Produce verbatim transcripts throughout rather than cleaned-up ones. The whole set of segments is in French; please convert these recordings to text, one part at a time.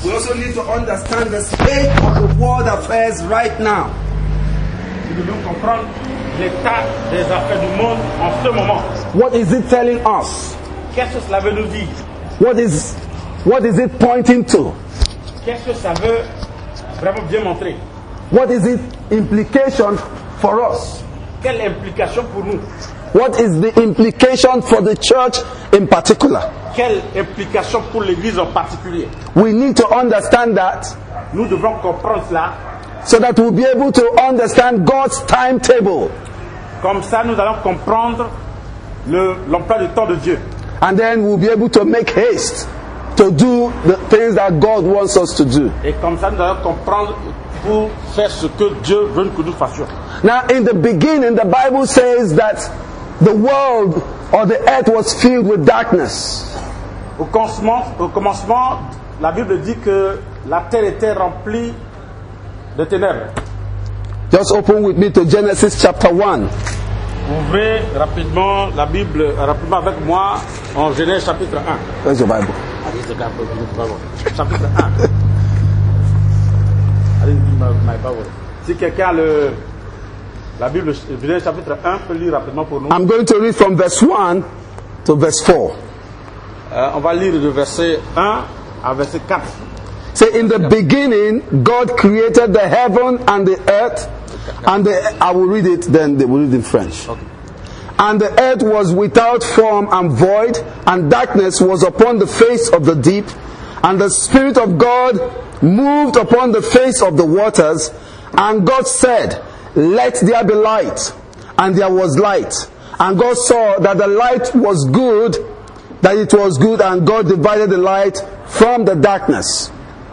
We also need to understand the state of the world affairs right now. Nous devons comprendre l'état des affaires du monde en ce moment. What is it telling us? Qu'est-ce que cela veut nous dire? What is, what is it pointing to? Qu'est-ce que ça veut vraiment bien montrer? What is its implication for us? Quelle implication pour nous? What is the implication for the church in particular? Quelle implication pour l'Église en particulier? We need to understand that Nous devons comprendre cela. so that we'll be able to understand God's timetable. Comme ça, nous allons comprendre le, l'emploi du temps de Dieu. And then we'll be able to make haste to do the things that God wants us to do. Et comme ça, nous allons comprendre pour faire ce que Dieu veut que nous fassions. Now, in the beginning, the Bible says that the world or the earth was filled with darkness. Au commencement, au commencement, la Bible dit que la terre était remplie de ténèbres. Just open with me to Genesis chapter one. Ouvrez rapidement la Bible, rapidement avec moi, en Genèse chapitre un. Where's your Bible? Chapitre un. I didn't give my, my Bible. Si quelqu'un a le, la Bible, Genèse chapitre un, peut lire rapidement pour nous. I'm going to read from verse one to verse four. Euh, on va lire de verset un à verset quatre. Say, in the beginning, God created the heaven and the earth. And the, I will read it, then they will read in French. Okay. And the earth was without form and void, and darkness was upon the face of the deep. And the Spirit of God moved upon the face of the waters. And God said, let there be light. And there was light. And God saw that the light was good, that it was good, and God divided the light from the darkness.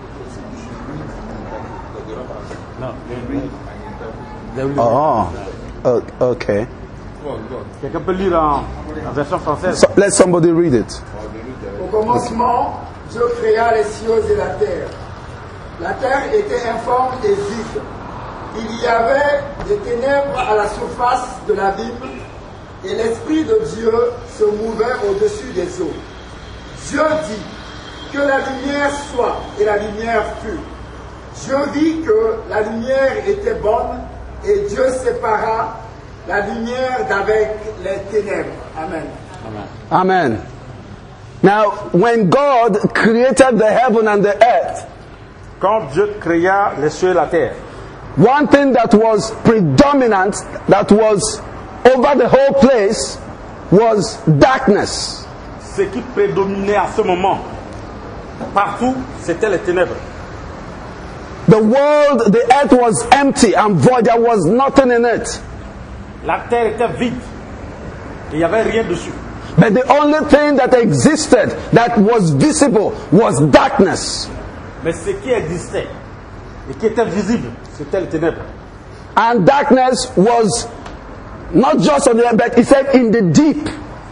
Oh, okay. Quelqu'un peut lire en, en version française. So, let somebody read it. Au commencement, Dieu créa les cieux et la terre. La terre était informe et vide. Il y avait des ténèbres à la surface de l'abîme, et l'Esprit de Dieu se mouvait au-dessus des eaux. Dieu dit que la lumière soit, et la lumière fut. Dieu vit que la lumière était bonne, et Dieu sépara la lumière d'avec les ténèbres. Amen. Amen. Amen. Now, when God created the heaven and the earth, Quand Dieu créa les cieux et la terre, one thing that was predominant, that was over the whole place, was darkness. ce qui prédominait à ce moment, partout, c'était les ténèbres. The world, the earth was empty and void. There was nothing in it. La terre était vide. Il n'y avait rien dessus. But the only thing that existed, that was visible, was darkness. Mais ce qui existait et qui était visible, c'était les ténèbres. And darkness was not just on the earth, but he said in the deep.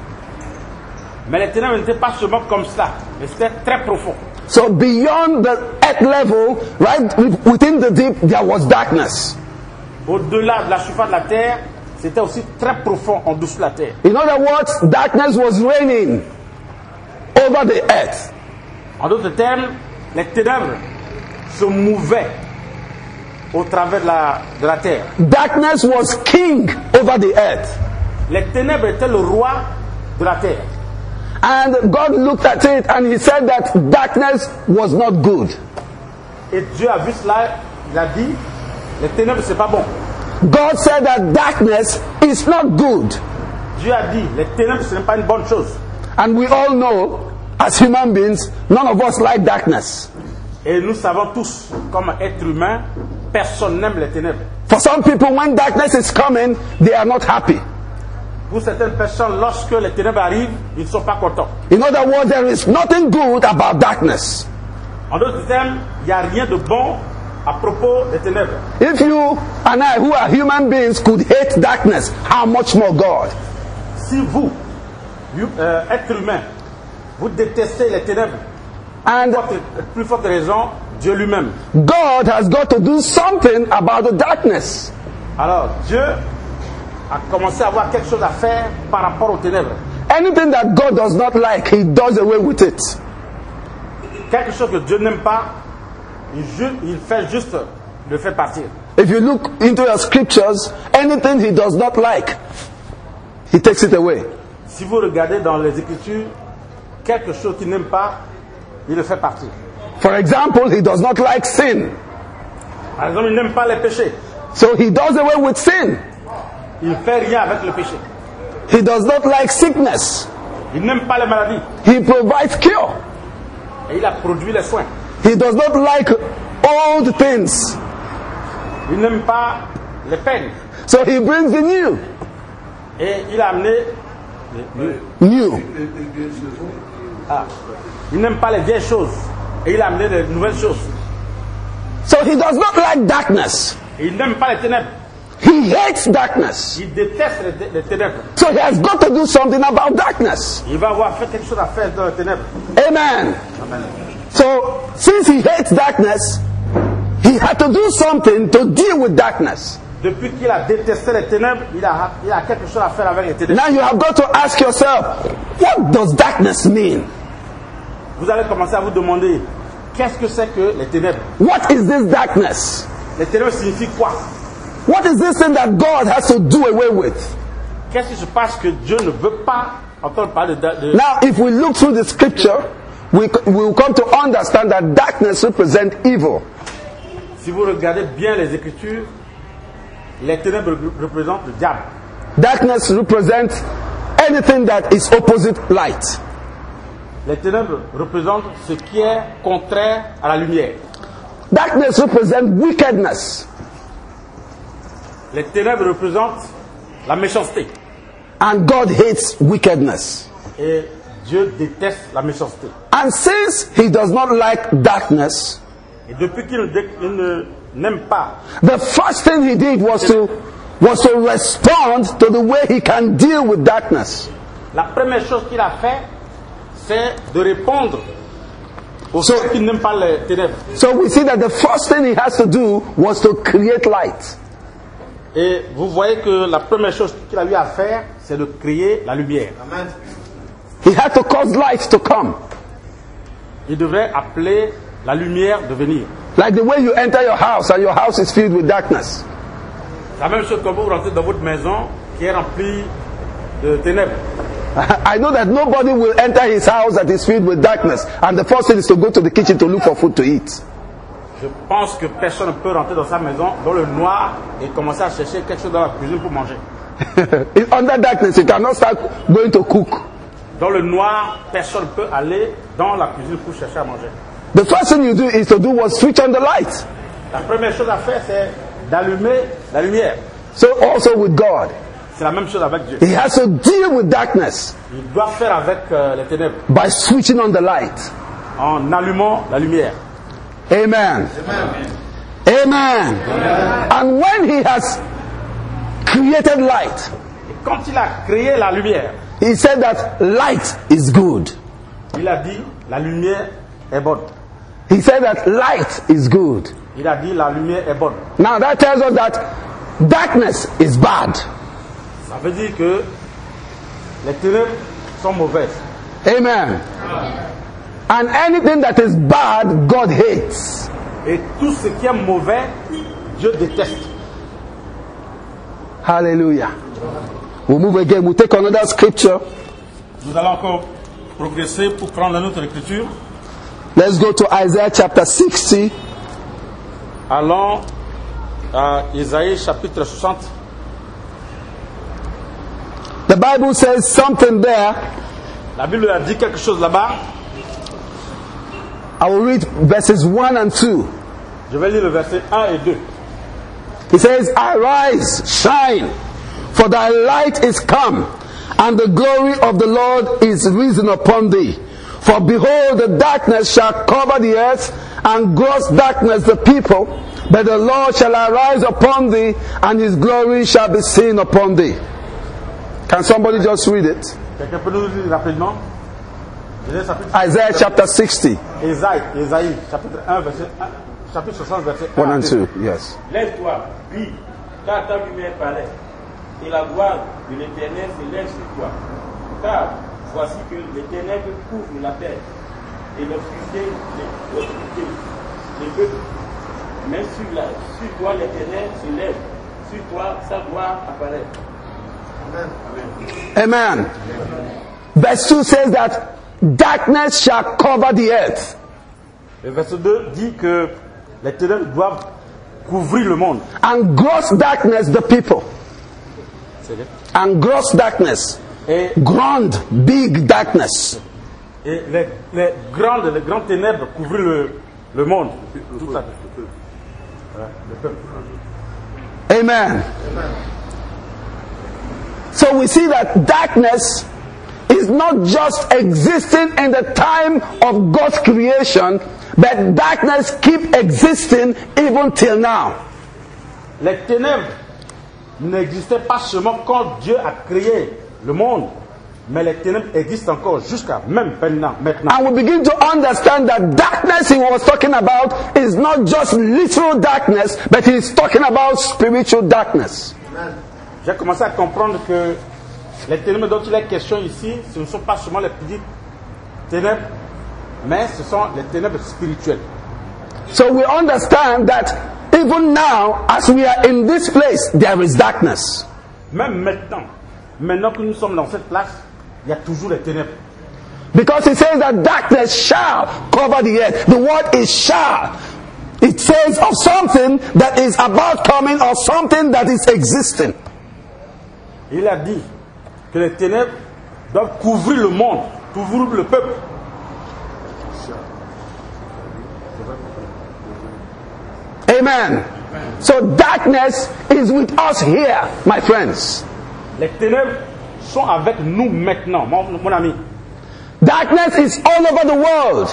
Mais les ténèbres n'étaient pas seulement comme ça, mais c'était très profond. So beyond the earth level, right within the deep, there was darkness. Au-delà de la surface de la terre, c'était aussi très profond en dessous de la terre. In other words, darkness was reigning over the earth. En d'autres termes, les ténèbres se mouvaient au travers de la, de la terre. Darkness was king over the earth. Les ténèbres étaient le roi de la terre. And God looked at it and he said that darkness was not good. Et Dieu a vu cela, il a dit, les ténèbres c'est pas bon. God said that darkness is not good. Dieu a dit, les ténèbres ce n'est pas une bonne chose. And we all know, as human beings, none of us like darkness. Et nous savons tous, comme êtres humains, personne n'aime les ténèbres. For some people, when darkness is coming, they are not happy. Pour certaines personnes, lorsque les ténèbres arrivent, ils ne sont pas contents. In other words, there is nothing good about darkness. En d'autres termes, il n'y a rien de bon à propos des ténèbres. If you and I, who are human beings, could hate darkness, how much more God? Si vous, euh, êtres humains, vous détestez les ténèbres, And pour plus forte raison, Dieu lui-même. God has got to do something about the darkness. Alors, Dieu a commencé à avoir quelque chose à faire par rapport aux ténèbres. Anything that God does not like, he does away with it. Quelque chose que Dieu n'aime pas, Il, ju- il fait juste le fait partir. If you look into your scriptures, anything he does not like, he takes it away. Si vous regardez dans les Écritures, quelque chose qu'il n'aime pas, il le fait partir. For example, he does not like sin. Par exemple, il n'aime pas les péchés. So he does away with sin. Il ne fait rien avec le péché. He does not like sickness. Il n'aime pas les maladies. He provides cure. Et il a produit les soins. He does not like old things. Il n'aime pas les peines. So he brings the new. Et il a amené... le- New. ah, il n'aime pas les vieilles choses. Et il a amené les nouvelles choses. So he does not like darkness. Et il n'aime pas les ténèbres. He hates darkness. Il déteste les, té- les ténèbres. So he has got to do something about darkness. Il va avoir fait quelque chose à faire dans les ténèbres. Amen. Amen. So since he hates darkness, he had to do something to deal with darkness. Depuis qu'il a détesté les ténèbres, il a, il a quelque chose à faire avec les ténèbres. Now you have got to ask yourself, what does darkness mean? Vous allez commencer à vous demander, qu'est-ce que c'est que les ténèbres? What is this darkness? Les ténèbres signifient quoi? What is this thing that God has to do away with? Qu'est-ce qui se passe que Dieu ne veut pas entendre parler de... de- Now, if we look through the scripture, we we will come to understand that darkness represents evil. Si vous regardez bien les Écritures, les ténèbres re- représentent le diable. Darkness represents anything that is opposite light. Les ténèbres représentent ce qui est contraire à la lumière. Darkness represents wickedness. Les ténèbres représentent la méchanceté. And God hates wickedness. Et Dieu déteste la méchanceté. And since he does not like darkness, Et depuis qu'il ne, dé- il ne- n'aime pas, the first thing he did was to was to respond to the way he can deal with darkness. la première chose qu'il a fait, c'est de répondre aux So- gens qui n'aiment pas les ténèbres. So we see that the first thing he has to do was to create light. Et vous voyez que la première chose qu'il a eu à faire, c'est de créer la lumière. He had to cause light to come. Il devrait appeler la lumière de venir. Like the way you enter your house and your house is filled with darkness. C'est la même chose quand vous rentrez dans votre maison qui est remplie de ténèbres. I know that nobody will enter his house that is filled with darkness, and the first thing is to go to the kitchen to look for food to eat. Je pense que personne ne peut rentrer dans sa maison dans le noir et commencer à chercher quelque chose dans la cuisine pour manger. In under darkness, you cannot start going to cook. Dans le noir, personne ne peut aller dans la cuisine pour chercher à manger. The first thing you do is to do was switch on the light. La première chose à faire, c'est d'allumer la lumière. So also with God, C'est la même chose avec Dieu. he has to deal with darkness Il doit faire avec euh, les ténèbres by switching on the light. en allumant la lumière. Amen. Amen. And when he has created light, Et quand il a créé la lumière, he said that light is good. il a dit la lumière est bonne. He said that light is good. Il a dit la lumière est bonne. Now that tells us that darkness is bad. Ça veut dire que les ténèbres sont mauvaises. Amen. And anything that is bad, God hates. Et tout ce qui est mauvais, Dieu déteste. Hallelujah. We'll move again. We'll take another scripture. Nous allons encore progresser pour prendre la notre écriture. Let's go to Isaiah chapter sixty. Allons à Isaïe chapitre soixante. The Bible says something there. La Bible a dit quelque chose là-bas. I will read verses one and two. Je vais lire le verset un et deux. It says, Arise, shine, for thy light is come, and the glory of the Lord is risen upon thee. For behold, the darkness shall cover the earth, and gross darkness the people. But the Lord shall arise upon thee, and his glory shall be seen upon thee. Can somebody just read it? Quelqu'un peut nous lire rapidement? Isaïe chapitre, Isaiah chapter sixty, Isaïe, Isaïe chapitre un, verset un, chapitre soixante, verset un. one à and deux. two. Yes. Lève-toi, brille, car ta lumière paraît, et la gloire de l'Éternel s'élève sur toi. Car voici que les ténèbres couvrent la terre, et l'obscurité, l'obscurité, les peuples Mais sur, la, sur toi l'Éternel se lève, sur toi sa gloire apparaît. Amen. Amen. Verse two says that darkness shall cover the earth. Le verset deux dit que les ténèbres doivent couvrir le monde. And gross darkness the people. And gross darkness. Et, Grand, big darkness. et les, les grandes, les grandes ténèbres couvrir le, le monde. Tout ça. Le peuple. Amen. So we see that darkness is not just existing in the time of God's creation, but darkness keep existing even till now. Les ténèbres n'existaient pas seulement quand Dieu a créé le monde, mais les ténèbres existent encore jusqu'à même maintenant. maintenant. And we begin to understand that darkness he was talking about is not just literal darkness, but he's talking about spiritual darkness. Amen. J'ai commencé à comprendre que les ténèbres dont il est question ici, ce ne sont pas seulement les petites ténèbres, mais ce sont les ténèbres spirituelles. So we understand that even now, as we are in this place, there is darkness. Même maintenant, maintenant que nous sommes dans cette place, il y a toujours les ténèbres. Because it says that darkness shall cover the earth. The word is shall. It says of something that is about coming or something that is existing. Il a dit que les ténèbres doivent couvrir le monde, couvrir le peuple. Amen. So darkness is with us here, my friends. Les ténèbres sont avec nous maintenant, mon, mon ami. Darkness is all over the world.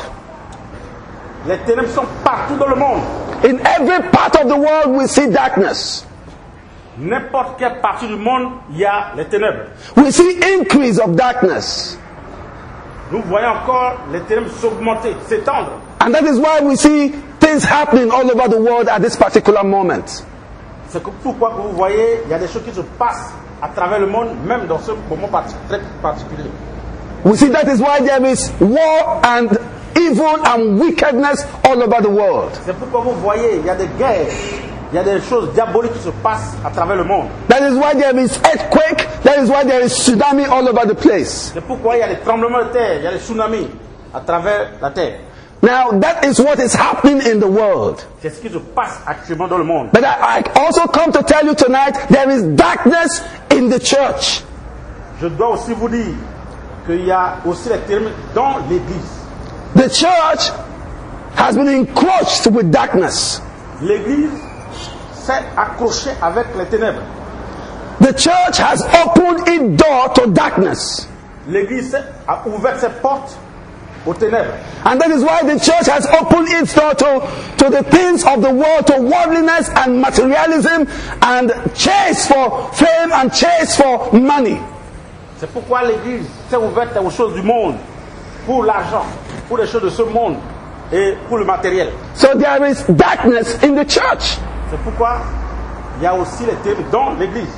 Les ténèbres sont partout dans le monde. In every part of the world we see darkness. N'importe quelle partie du monde, il y a les ténèbres. We see increase of darkness. Nous voyons encore les ténèbres s'augmenter, s'étendre. And that is why we see things happening all over the world at this particular moment. C'est pourquoi vous voyez, il y a des choses qui se passent à travers le monde, même dans ce moment parti- très particulier. We see that is why there is war and evil and wickedness all over the world. C'est pourquoi vous voyez, il y a des guerres, il y a des choses diaboliques qui se passent à travers le monde. That is why there is earthquake. That is why there is tsunami all over the place. C'est pourquoi il y a des tremblements de terre, il y a des tsunamis à travers la terre. Now that is what is happening in the world. C'est ce qui se passe actuellement dans le monde. But I, I also come to tell you tonight there is darkness in the church. Je dois aussi vous dire qu'il y a aussi les ténèbres dans l'église. The church has been encroached with darkness. L'église s'est accrochée avec les ténèbres. The church has opened its door to darkness. L'église a ouvert ses portes aux ténèbres. And that is why the church has opened its door to, to the things of the world, to worldliness and materialism and chase for fame and chase for money. C'est pourquoi l'église s'est ouverte aux choses du monde, pour l'argent, pour les choses de ce monde et pour le matériel. So there is darkness in the church. C'est pourquoi il y a aussi les ténèbres dans l'église.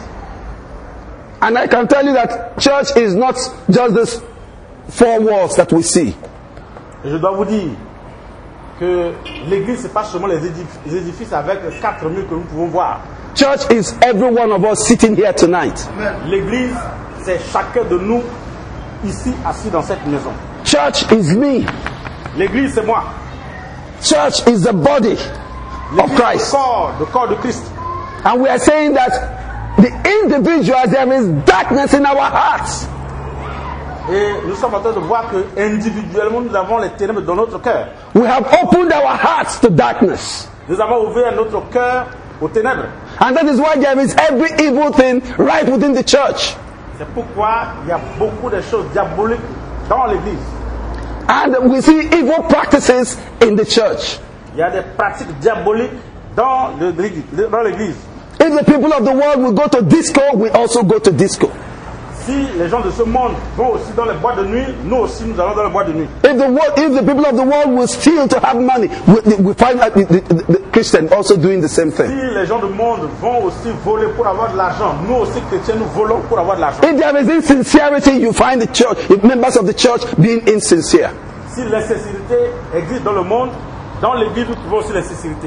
And I can tell you that church is not just these four walls that we see. Et je dois vous dire que l'église, ce n'est pas seulement les édifices, les édifices avec quatre murs que nous pouvons voir. Church is every one of us sitting here tonight. L'église, c'est chacun de nous ici assis dans cette maison. Church is me. L'église, c'est moi. Church is the body of L'église, Christ. le corps, le corps de Christ. And we are saying that the individuals, there is darkness in our hearts. Et nous sommes en train de voir que individuellement, nous avons les ténèbres dans notre cœur. We have opened our hearts to darkness. Nous avons ouvert notre cœur aux ténèbres. And that is why there is every evil thing right within the church. C'est pourquoi il y a beaucoup de choses diaboliques dans l'église. And we see evil practices in the church. Il y a des pratiques diaboliques dans le- l'église. dans l'église. If the people of the world will go to disco, we also go to disco. Si les gens de ce monde vont aussi dans les boîtes de nuit, nous aussi nous allons dans les boîtes de nuit. If the world, if the people of the world will steal to have money, we, we find that the, the, the Christian also doing the same Si thing. les gens du monde vont aussi voler pour avoir de l'argent, nous aussi chrétiens nous volons pour avoir de l'argent. If there is insincerity, you find the church, members of the church being insincere. Si l'insincérité existe dans le monde, dans l'église nous trouvons aussi l'insincérité.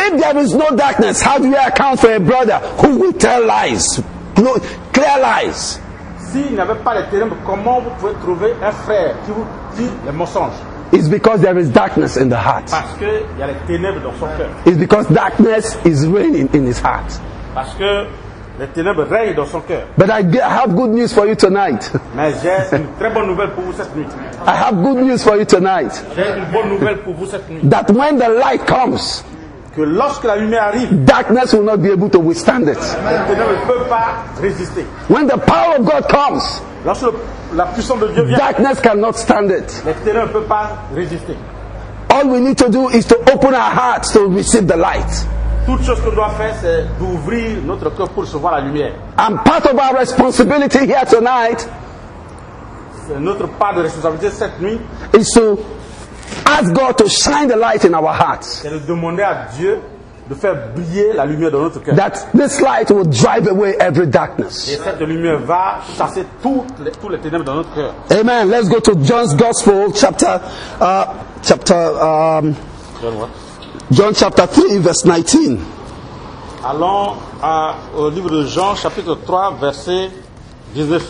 if there is no darkness, how do you account for a brother who will tell lies, no, clear lies? S'il n'y avait pas les ténèbres, comment vous pouvez trouver un frère qui vous dit les mensonges? It's because there is darkness in the heart. Parce qu'il y a les ténèbres dans son cœur. It's because darkness is reigning in his heart. Parce que les ténèbres règnent dans son cœur. But I ge- I have good news for you tonight. Mais j'ai une très bonne nouvelle pour vous cette nuit. I have good news for you tonight. J'ai une bonne nouvelle pour vous cette nuit. That when the light comes, Que lorsque la lumière arrive, darkness will not be able to withstand it. les ténèbres ne peuvent pas résister. When the power of God comes, Lorsque le- la puissance de Dieu vient, darkness cannot stand it. les ténèbres ne peuvent pas résister. All we need to do is to open our hearts to receive the light. Toute chose qu'on doit faire, c'est d'ouvrir notre cœur pour recevoir la lumière. And part of our responsibility here tonight C'est notre part de responsabilité cette nuit, is to ask God to shine the light in our hearts. c'est de demander à Dieu de faire briller la lumière dans notre cœur. That this light will drive away every Et darkness. cette lumière va chasser toutes les, tous les ténèbres dans notre cœur. Amen. Let's go to John's Gospel, chapter, uh, chapter, um, John chapter three, verse nineteen. Allons à- au livre de Jean, chapitre trois, verset dix-neuf.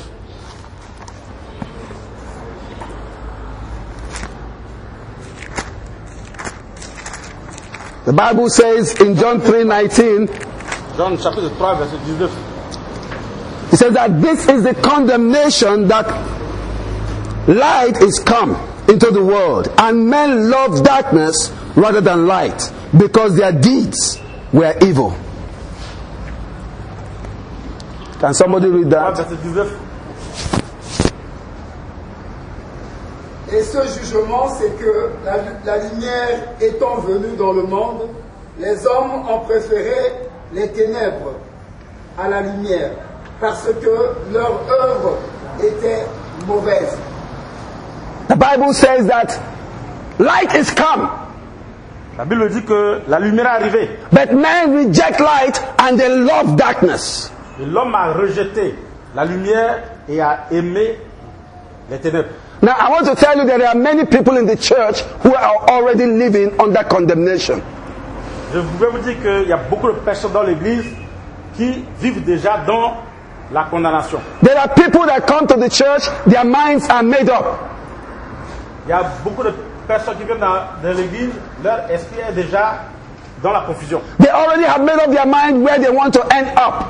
The Bible says in John three nineteen, Jean, chapitre trois, verset dix-neuf. it says that this is the condemnation that light is come into the world, and men love darkness rather than light, because their deeds were evil. Can somebody read trois, that? verset dix-neuf. Et ce jugement, c'est que la, la lumière étant venue dans le monde, les hommes ont préféré les ténèbres à la lumière, parce que leur œuvre était mauvaise. The Bible says that light is come, La Bible dit que la lumière est arrivée. but men reject light and they love darkness. Et l'homme a rejeté la lumière et a aimé les ténèbres. Now, I want to tell you that there are many people in the church who are already living under condemnation. Je voulais vous dire qu'il y a beaucoup de personnes dans l'église qui vivent déjà dans la condamnation. There are people that come to the church, their minds are made up. Il y a beaucoup de personnes qui viennent dans, dans l'église, leur esprit est déjà dans la confusion. They already have made up their mind where they want to end up.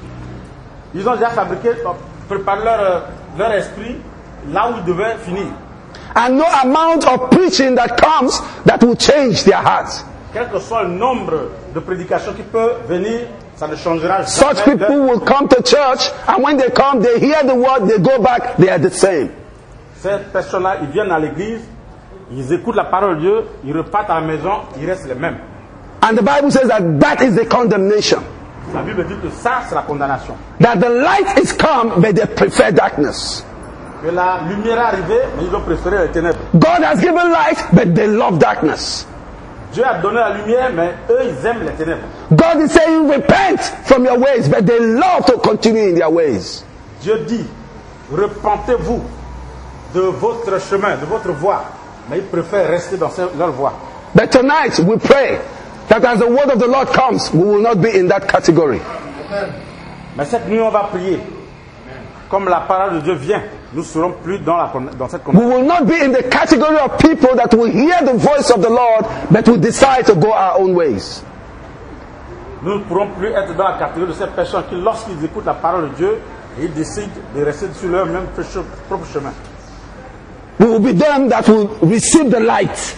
Ils ont déjà fabriqué, préparé leur, euh, leur esprit là où ils devaient finir. And no amount of preaching that comes that will change their hearts. Quel que soit le nombre de prédications qui peut venir, ça ne changera Such jamais. people will come to church, and when they come, they hear the word, they go back, they are the same. Ces personnes-là, ils viennent à l'église, ils écoutent la parole de Dieu, ils repartent à la maison, ils restent les mêmes. And the Bible says that that is the condemnation. La Bible dit que ça, c'est la condamnation. That the light is come, but they prefer darkness. Que la lumière est arrivée, mais ils ont préféré les ténèbres. God has given light, but they love darkness. Dieu a donné la lumière, mais eux, ils aiment les ténèbres. God is saying, repent from your ways, but they love to continue in their ways. Dieu dit, repentez-vous de votre chemin, de votre voie, mais ils préfèrent rester dans leur voie. But tonight, we pray that as the word of the Lord comes, we will not be in that category. Mais cette nuit, on va prier. Comme la parole de Dieu vient, nous ne serons plus dans, la, dans cette We condamnation. will not be in the category of people that will hear the voice of the Lord, but will decide to go our own ways. Nous ne pourrons plus être dans la catégorie de ces personnes qui, lorsqu'ils écoutent la parole de Dieu, ils décident de rester sur leur même propre chemin. We will be them that will receive the light.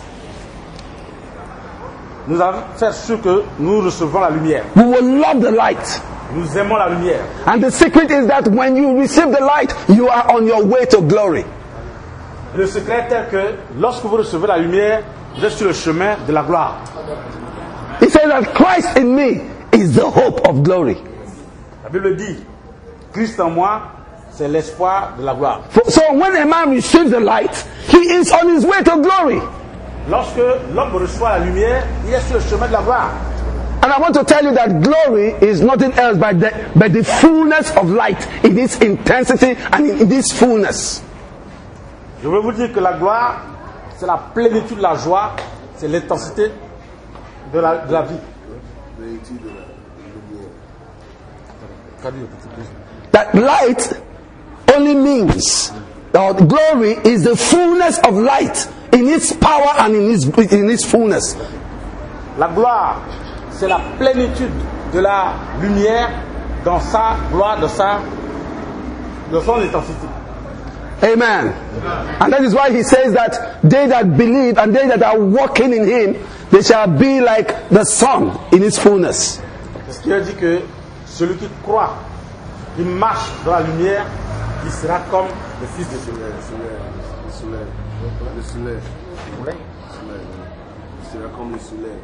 Nous allons faire sûr que nous recevons la lumière. We will love the light. Nous aimons la lumière. And the secret is that when you receive the light, you are on your way to glory. Le secret est tel que lorsque vous recevez la lumière, vous êtes sur le chemin de la gloire. He says that Christ in me is the hope of glory. La Bible dit, Christ en moi, c'est l'espoir de la gloire. For- So when a man receives the light, he is on his way to glory. Lorsque l'homme reçoit la lumière, il est sur le chemin de la gloire. And I want to tell you that glory is nothing else but the, but the fullness of light in its intensity and in this fullness. Je veux vous dire que la gloire, c'est la plénitude de la joie, c'est l'intensité de la, de la vie. That light only means, or glory is the fullness of light in its power and in its, in its fullness. La gloire, c'est la plénitude de la lumière dans sa gloire, dans sa, dans son intensité. Amen. And that is why he says that they that believe and they that are walking in him, they shall be like the sun in its fullness. Parce qu'il a dit que celui qui croit, qui marche dans la lumière, il sera comme le fils de Dieu. Le soleil. Le soleil. Le soleil. Il sera comme le soleil.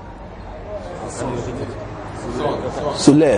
Soleil.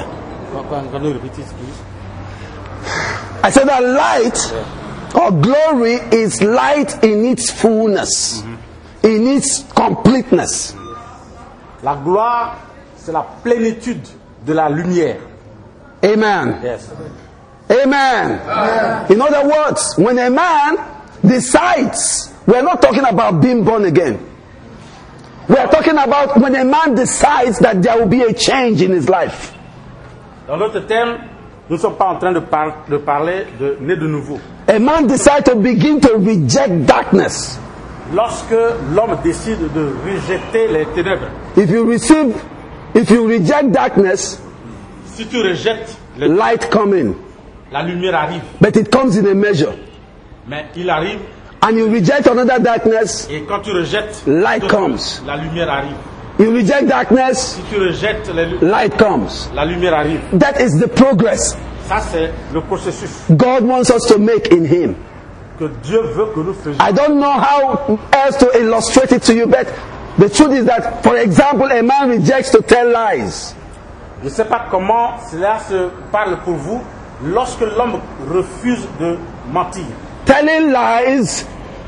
I said that light or glory is light in its fullness, mm-hmm. in its completeness. La gloire, c'est la plénitude de la lumière. Amen. Yes. Amen. Amen. In other words, when a man decides, we're not talking about being born again. We are talking about when a man decides that there will be a change in his life. Dans d'autres termes, nous ne sommes pas en train de, par- de parler de né de nouveau. A man decides to begin to reject darkness. Lorsque l'homme décide de rejeter les ténèbres. If you receive, if you reject darkness, si tu rejettes le light come in. La lumière arrive. But it comes in a measure. Mais il arrive. And you reject another darkness. Et quand tu rejettes, light comes. La lumière arrive. You reject darkness. Si tu rejettes les, light comes. La lumière arrive. That is the progress. Ça c'est le processus. God wants us to make in Him. Que Dieu veut que nous faisions. I don't know how else to illustrate it to you, but the truth is that, for example, a man rejects to tell lies. Je ne sais pas comment cela se parle pour vous lorsque l'homme refuse de mentir. Telling lies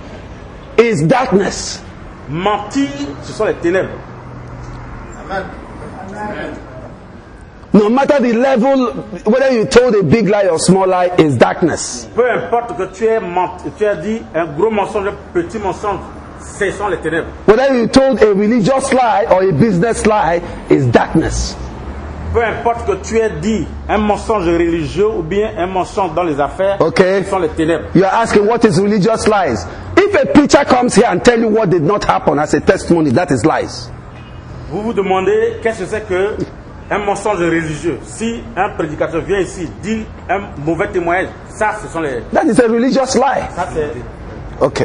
is darkness. Mentir, ce sont les ténèbres. Amen. Amen. No matter the level, whether you told a big lie or small lie, is darkness. Peu importe que tu aies, menti, tu aies dit un gros mensonge, un petit mensonge, ce sont les ténèbres. Whether you told a religious lie or a business lie, is darkness. Peu importe que tu aies dit un mensonge religieux ou bien un mensonge dans les affaires, okay. Ce sont les ténèbres. You are asking what is religious lies. If a preacher comes here and tell you what did not happen as a testimony, that is lies. Vous vous demandez qu'est-ce que c'est que un mensonge religieux. Si un prédicateur vient ici dit un mauvais témoignage, ça ce sont les... That is a religious lie. Ça c'est... Okay.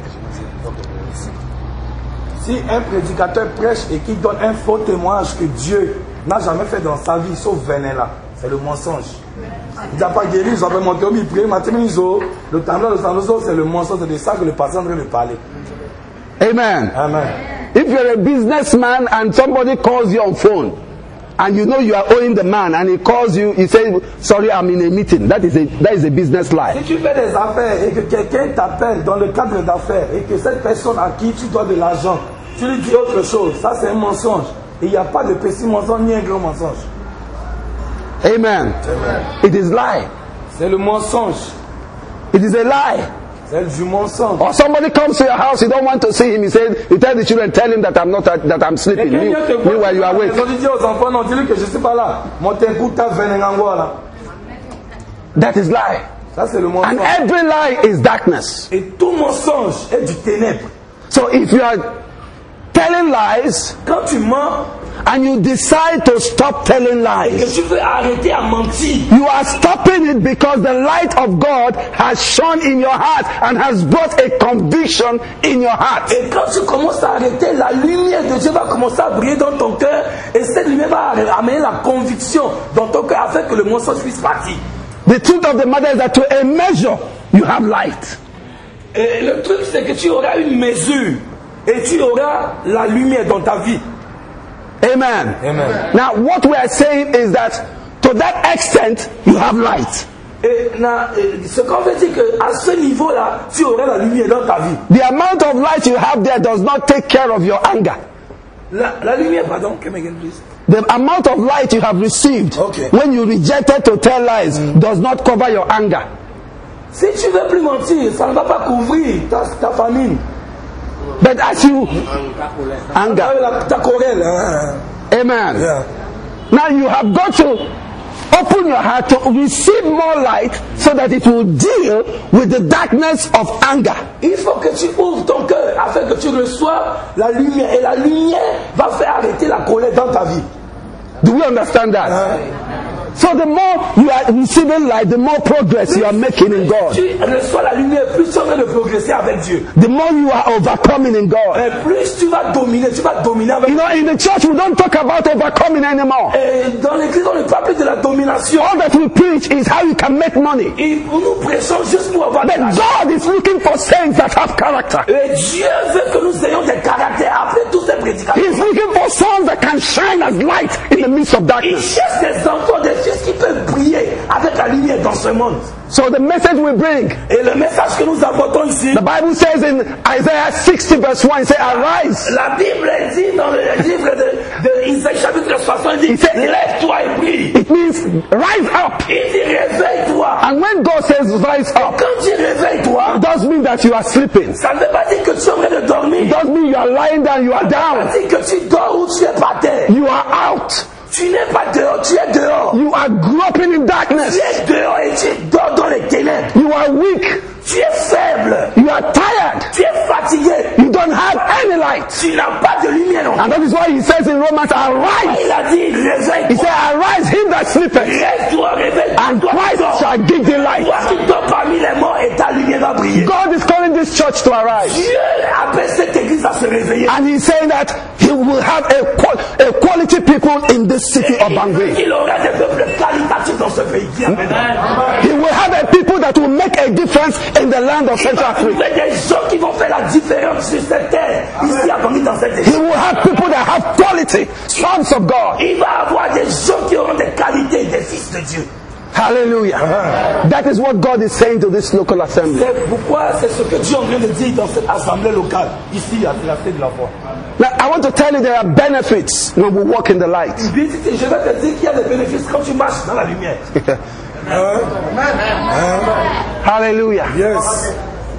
Si un prédicateur prêche et qu'il donne un faux témoignage que Dieu n'a jamais fait dans sa vie, sauf venin là, c'est le mensonge. Il n'a pas guéri, ils ont monté au bipré, le tambour, le tambour, c'est le mensonge, c'est de ça que le pasteur est en train de parler. Amen. Amen. If you're a businessman and somebody calls you on phone, and you know you are owing the man, and he calls you, he says, sorry, I'm in a meeting. That is a, that is a business lie. Si tu fais des affaires et que quelqu'un t'appelle dans le cadre d'affaires et que cette personne à qui tu dois de l'argent, tu lui dis autre chose, ça c'est un mensonge. Et il n'y a pas de petit mensonge ni un grand mensonge. Amen. Amen. It is lie. C'est le mensonge. It is a lie. C'est du mensonge. Or somebody comes to your house, you don't want to see him. He said, you tell the children, tell him that I'm not, that I'm sleeping. Meanwhile, you are awake. That is lie. Ça, c'est le mensonge. And every lie is darkness. Et tout mensonge est du ténèbre. So if you are telling lies, quand tu mens, and you decide to stop telling lies, et que tu veux arrêter à mentir, you are stopping it because the light of God has shone in your heart and has brought a conviction in your heart. Et quand tu commences à arrêter, la lumière de Dieu va commencer à briller dans ton cœur, et cette lumière va amener la conviction dans ton cœur afin que le mensonge puisse partir. The truth of the matter is that to a measure you have light. Et le truc c'est que tu auras une mesure et tu auras la lumière dans ta vie. Amen. Amen. Now what we are saying is that to that extent you have light. Et na, ce qu'on veut dire que à ce niveau-là, tu auras la lumière dans ta vie. The amount of light you have there does not take care of your anger. La, la lumière, pardon, come again, please. The amount of light you have received okay. when you rejected to tell lies mm. does not cover your anger. Si tu veux plus mentir, ça ne va pas couvrir ta, ta famine. But as you anger, ta colère. Amen. Yeah. Now you have got to open your heart to receive more light so that it will deal with the darkness of anger. Il faut que tu ouvres ton cœur afin que tu reçoives la lumière. Et la lumière va faire arrêter la colère dans ta vie. Do we understand that? Hein? So the more you are receiving light, the more progress you are making in God. Tu reçois la lumière, plus tu es en train de progresser avec Dieu. The more you are overcoming in God. Et plus tu vas dominer, tu vas dominer avec You know, in the church we don't talk about overcoming anymore. Et dans l'église, on ne parle plus de la domination. All that we preach is how you can make money. Et nous prêchons juste pour avoir But de l'argent. God is looking for saints that have character. Et Dieu veut que nous ayons des caractères après tous ces prédicateurs. He's looking for sons that can shine as light in the midst of Il darkness. cherche des enfants, des fils qui peuvent briller avec la lumière dans ce monde. So the message we bring, Et le message que nous apportons ici, the Bible says in Isaiah sixty verse one, it says, arise. la Bible dit dans le livre de, de Isaïe chapitre soixante, il dit, Il fait- lève-toi et brille. It means rise up. Il dit, réveille-toi. And when God says rise up, Quand tu réveilles-toi, it does mean that you are sleeping. ça ne veut pas dire que tu es en train de dormir. It does mean you are lying down, you are Ça down. veut dire que tu dors ou tu es par terre. You are out. Tu n'es pas dehors, tu es dehors. You are groping in darkness. Tu es dehors et tu dors dans les ténèbres. You are weak. Tu es faible. You are tired. Tu es fatigué. You don't have any light. Tu n'as pas de lumière. And that is why he says in Romans, arise. Il a dit, He réveille-toi. said, arise him that sleepeth, Reste-toi, réveille-toi. and Christ shall give thee light. Toi qui dors parmi les morts et ta lumière va briller. God is calling this church to arise. Dieu appelle cette église à se réveiller. And he's saying that he will have a, qual- a quality people in this city of Bangui. Il aura des peuples qualitatifs dans ce pays. Dis amen. He will have a people that will make a difference in the land of Il Central va trouver Africa. des gens qui vont faire la différence sur cette terre, ici à Bangui, dans cette He église. will have people that have quality, sons of God. Il va avoir des gens qui auront des qualités des fils de Dieu. Hallelujah. That is what God is saying to this local assembly. C'est pourquoi c'est ce que Dieu est en train de dire dans cette assemblée locale, ici à la Cité de la Foi. Now, I want to tell you there are benefits when we walk in the light. Je vais te dire qu'il y a des bénéfices quand tu marches dans la lumière. Hallelujah. Yes.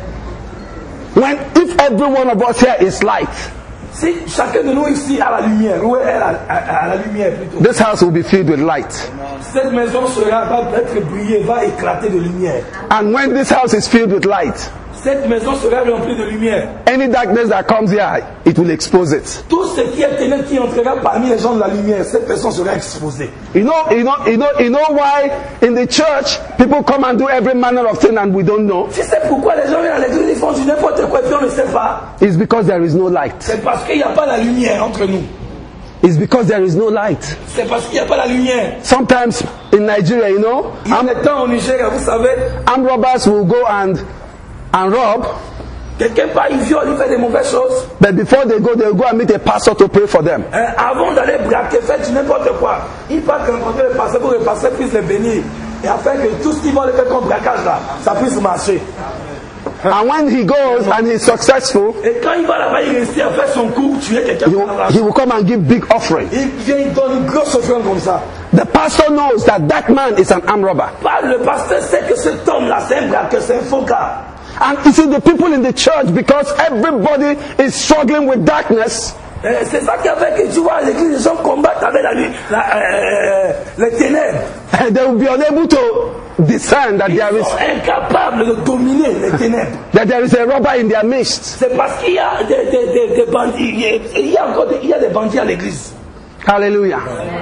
When if every one of us here is light, Si chacun de nous ici a la lumière, ou est à la, à, à la lumière plutôt, this house will be filled with light. cette maison sera, va être brillée, va éclater de lumière. And when this house is filled with light, Cette maison sera remplie de lumière. any darkness that comes here, it will expose it. Tout ce qui est ténèbre qui entrera parmi les gens de la lumière, cette personne sera exposée. You know, you know, you know, you know why in the church people come and do every manner of thing and we don't know? Tu sais pourquoi les gens viennent à l'église, ils font du n'importe quoi et puis on ne sait pas? It's because there is no light. C'est parce qu'il n'y a pas la lumière entre nous. It's because there is no light. C'est parce qu'il n'y a pas la lumière. Sometimes in Nigeria, you know, Il y a armed, des temps au Nigeria, vous savez, armed robbers will go and and rob, quelqu'un part, il viole, il fait des mauvaises choses. but before they go, they will go and meet a pastor to pray for them. Hein, avant d'aller braquer, faire du n'importe quoi, il part rencontrer le pasteur pour que le pasteur puisse les bénir. Et afin que tout ce qu'ils vont aller faire comme braquage là, ça puisse marcher. And when he goes and he's successful, Et quand il va là-bas, il réussit à faire son coup, tuer quelqu'un. he will, he will come and give big offering. Il vient, il donne une grosse offrande comme ça. The pastor knows that that man is an armed robber. Pas le pasteur sait que cet homme-là, c'est un braqueur, c'est un faux gars. And you see, the people in the church, because everybody is struggling with darkness, Euh, c'est ça qui a fait que tu vois, à l'église, les gens combattent avec la, nuit, la, euh, les ténèbres. and they will be unable to discern that Ils there is sont incapables de dominer les ténèbres. that there is a robber in their midst. C'est parce qu'il y a des, des, des, des bandits. Il y a encore des, il y a des bandits à l'église. Hallelujah.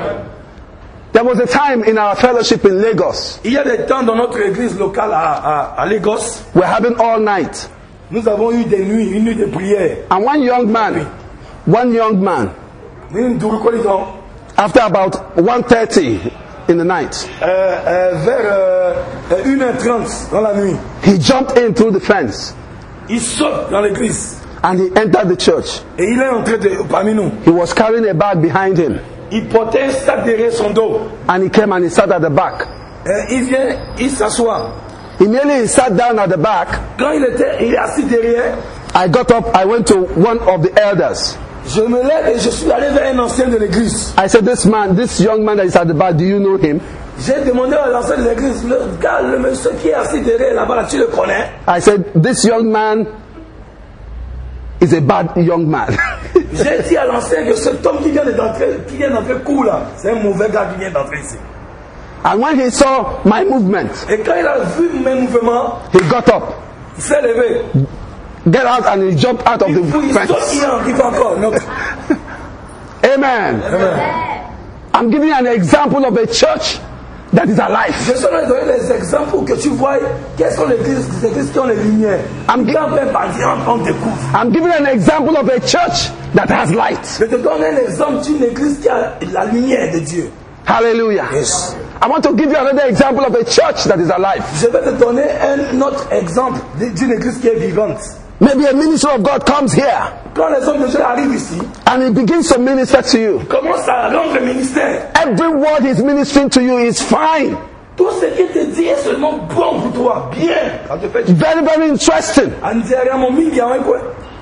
There was a time in our fellowship in Lagos. Il y a des temps dans notre église locale à, à, à Lagos. We're having all night. Nous avons eu des nuits, une nuit de prière. And one young man, one young man, Une dourcolison. after about one thirty in the night, Euh, euh, vers euh, une heure trente dans la nuit, he jumped in through the fence il saute dans l'église. and he entered the church. Et il est entré de, parmi nous. He was carrying a bag behind him Il portait un sac derrière son dos. and he came and he sat at the back. Euh, il vient, il s'assoit. Immediately he sat down at the back. Quand il était, il est assis derrière. I got up, I went to one of the elders. Je me lève et je suis allé vers un ancien de l'église. I said, this man, this young man that is at the back, do you know him? J'ai demandé à l'ancien de l'église, le gars, le monsieur qui est assis derrière là-bas, là, tu le connais? I said, this young man, is a bad young man. J'ai dit à l'ancien que cet homme qui vient d'entrer, qui vient d'entrer court là, c'est un mauvais gars qui vient d'entrer ici. And when he saw my movement, Et quand il a vu mes mouvements, he got up, il s'est levé. get out, and he jumped out of Il the faut- il saute, fence. il en- il va encore. Donc, Amen. I'm giving you an example of a church that is alive. je suis en train de donner des exemples pour que tu vois quelles sont les églises, les églises qui ont les lumières. I'm gi- Quand on fait partir, on découvre. I'm giving you an example of a church that has light. Je te donne un exemple d'une église qui a la lumière de Dieu. Hallelujah. Yes. I want to give you another example of a church that is alive. Je vais te donner un autre exemple d'une église qui est vivante. Maybe a minister of God comes here Quand les hommes de Dieu arrivent ici, and he begins to minister to you. ils commencent à rendre le ministère. Every word he's ministering to you is fine. Tout ce qu'il te dit est seulement bon pour toi, bien. Quand tu fais du Very, very interesting. Andiara, mon mingi, hein, quoi.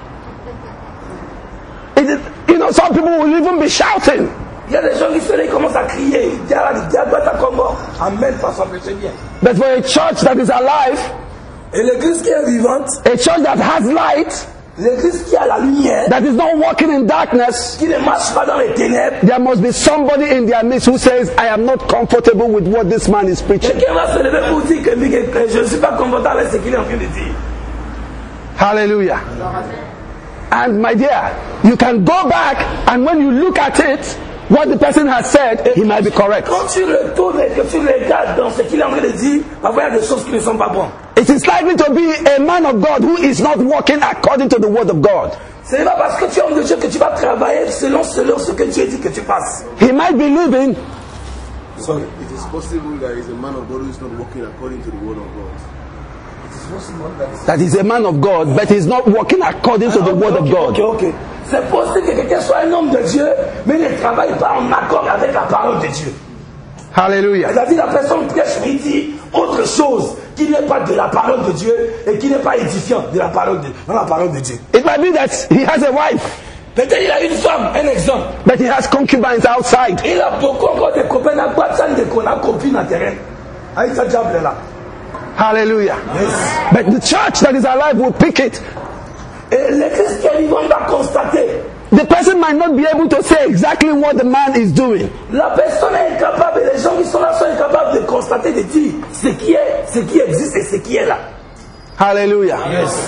It is, you know, some people will even be shouting. Il y a des gens qui se lèvent, ils commencent à crier. Diara, Diara, doit être comme moi. Amen, pas s'empêcher bien. But for a church that is alive, Et l'église qui est vivante, a church that has light, l'église qui a la lumière, that is not walking in darkness, qui ne marche pas dans les ténèbres, there must be somebody in their midst who says, I am not comfortable with what this man is preaching. quelqu'un va se lever pour dire que que je ne suis pas confortable avec ce qu'il est en train de dire. Hallelujah. And my dear, you can go back and when you look at it, what the person has said, he might be correct. Quand tu retournes et que tu regardes dans ce qu'il est en train de dire, parfois il y a des choses qui ne sont pas bonnes. It is likely to be a man of God who is not walking according to the word of God. Ce n'est pas parce que tu es homme de Dieu que tu vas travailler selon, selon ce que Dieu dit que tu fasses. He might be living, Sorry. It is possible that he's a man of God who is not walking according to the word of God. that he's a man of God, but he's not walking according to the word of Ok, God. ok. C'est possible que quelqu'un soit un homme de Dieu, mais ne travaille pas en accord avec la parole de Dieu. Hallelujah. C'est-à-dire la personne prêche, mais il dit autre chose qui n'est pas de la parole de Dieu et qui n'est pas édifiant de la parole de, dans la parole de Dieu. It might be that he has a wife, Peut-être il a une femme, un exemple. but he has concubines outside. Il a beaucoup encore de copains, n'a pas de copines en terrain. Avec sa diable là. Hallelujah. Yes. But the church that is alive will pick it. Et l'église qui est vivante va constater. The person might not be able to say exactly what the man is doing. La personne est incapable, les gens qui sont là sont incapables de constater, de dire ce qui est, ce qui existe et ce qui est là. Hallelujah. Yes.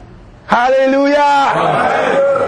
Hallelujah.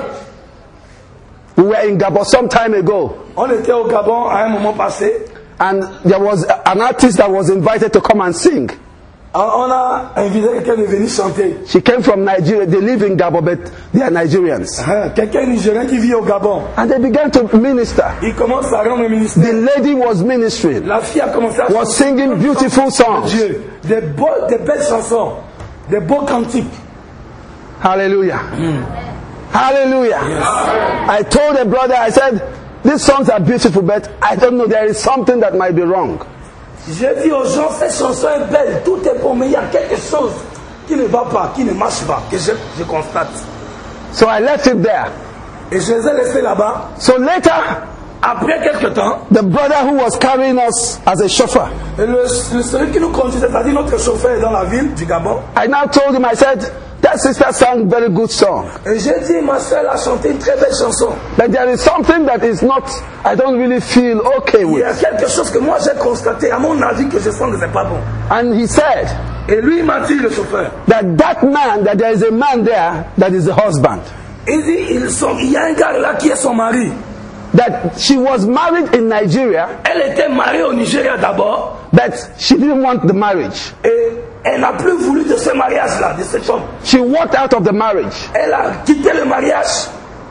We were in Gabon some time ago, On était au Gabon à un moment passé. and there was an artist that was invited to come and sing. On a invité quelqu'un de venir chanter. She came from Nigeria. They live in Gabon, but they are Nigerians. Hein, quelqu'un nigérien qui vit au Gabon. And they began to minister. Il commence à rendre le ministère. The lady was ministering, La fille a commencé à was singing beautiful songs. Dieu, des, beaux, des belles chansons, des beaux cantiques. Hallelujah. Hallelujah. I told a brother, I said, these songs are beautiful, but I don't know, there is something that might be wrong. J'ai dit aux gens, cette chanson est belle, tout est bon, mais il y a quelque chose qui ne va pas, qui ne marche pas, que je, je constate. So I left it there. Et je les ai laissés là-bas. So later, Après quelque temps, the brother who was carrying us as a chauffeur, et le, le celui qui nous conduit, c'est-à-dire notre chauffeur est dans la ville du Gabon. I now told him, I said, that sister sang very good song. Et j'ai dit, ma soeur a chanté une très belle chanson. But there is something that is not, I don't really feel okay Il y with. a quelque chose que moi j'ai constaté, à mon avis, que je sens que c'est pas bon. And he said Et lui, il m'a dit, le chauffeur, that that man, that there is a man there that is the husband. il dit, ils sont, il y a un gars là qui est son mari. That she was married in Nigeria, Elle était mariée au Nigeria d'abord, but she didn't want the marriage. et elle n'a plus voulu de ce mariage-là, de cet homme. She walked out of the marriage. Elle a quitté le mariage,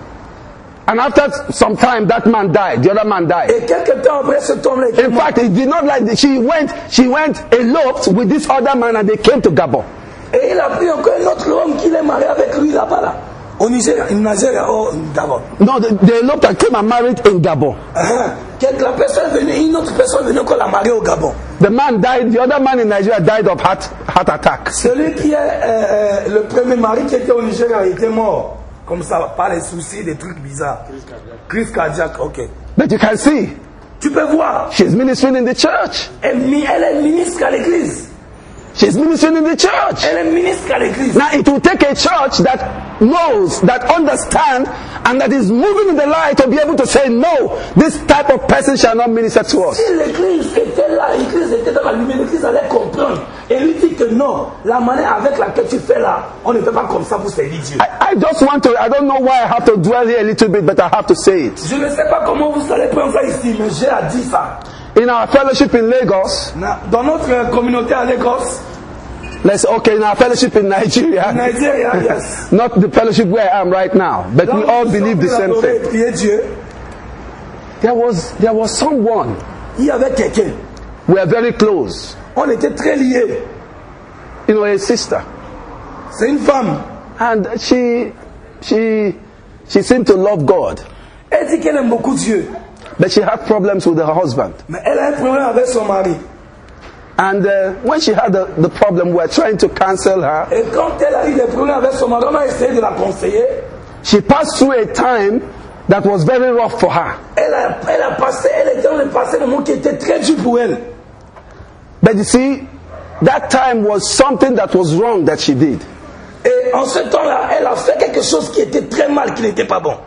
And after some time, that man died. The other man died. et quelques temps après, cet homme-là était In mort. fact, he did not like the, she went, she went eloped with this other man and they came to Gabon. Et il a pris encore un autre homme qui est marié avec lui là-bas, là. Au Nigeria, au Nigeria, au Gabon. No, they, they eloped and came and married in Gabon. Ah, la personne venait, une autre personne venait encore la marier au Gabon. The man died, the other man in Nigeria died of heart, heart attack. Celui qui est euh, euh, le premier mari qui était au Nigeria, il était mort. Comme ça, par les soucis, des trucs bizarres. Crise cardiaque, ok. But you can see, Tu peux voir, she's ministering in the church. elle, elle est ministre à l'église. She's ministering in the church. Elle est ministre à l'église. Now it will take a church that knows, that understands, and that is moving in the light to be able to say, no, this type of person shall not minister to us. Si l'église était là, l'église était dans la lumière, l'église allait comprendre et lui dit que non, la manière avec laquelle tu fais là, on ne fait pas comme ça pour servir Dieu. I, I just want to, I don't know why I have to dwell here a little bit, but I have to say it. Je ne sais pas comment vous allez prendre ça ici, mais j'ai à dire ça. In our fellowship in Lagos, Dans notre communauté à Lagos, let's okay, in our fellowship in Nigeria, Nigeria, yes. not the fellowship where I am right now, but we all believe the same thing. Prier Dieu. There was, there was someone, Il y avait quelqu'un. we are very close, On était très liés. you know, a sister, C'est une femme. and she, she, she seemed to love God, Elle dit qu'elle aime beaucoup Dieu. but she had problems with her husband. Mais elle a un problème avec son mari. And uh, when she had the, the problem, we were trying to counsel her. Et quand elle a eu des problèmes avec son mari, on a essayé de la conseiller. She passed through a time that was very rough for her. Elle a, elle a passé, elle était dans le passé un moment qui était très dur pour elle. But you see, that time was something that was wrong that she did. Et en ce temps-là, elle a fait quelque chose qui était très mal, qui n'était pas bon.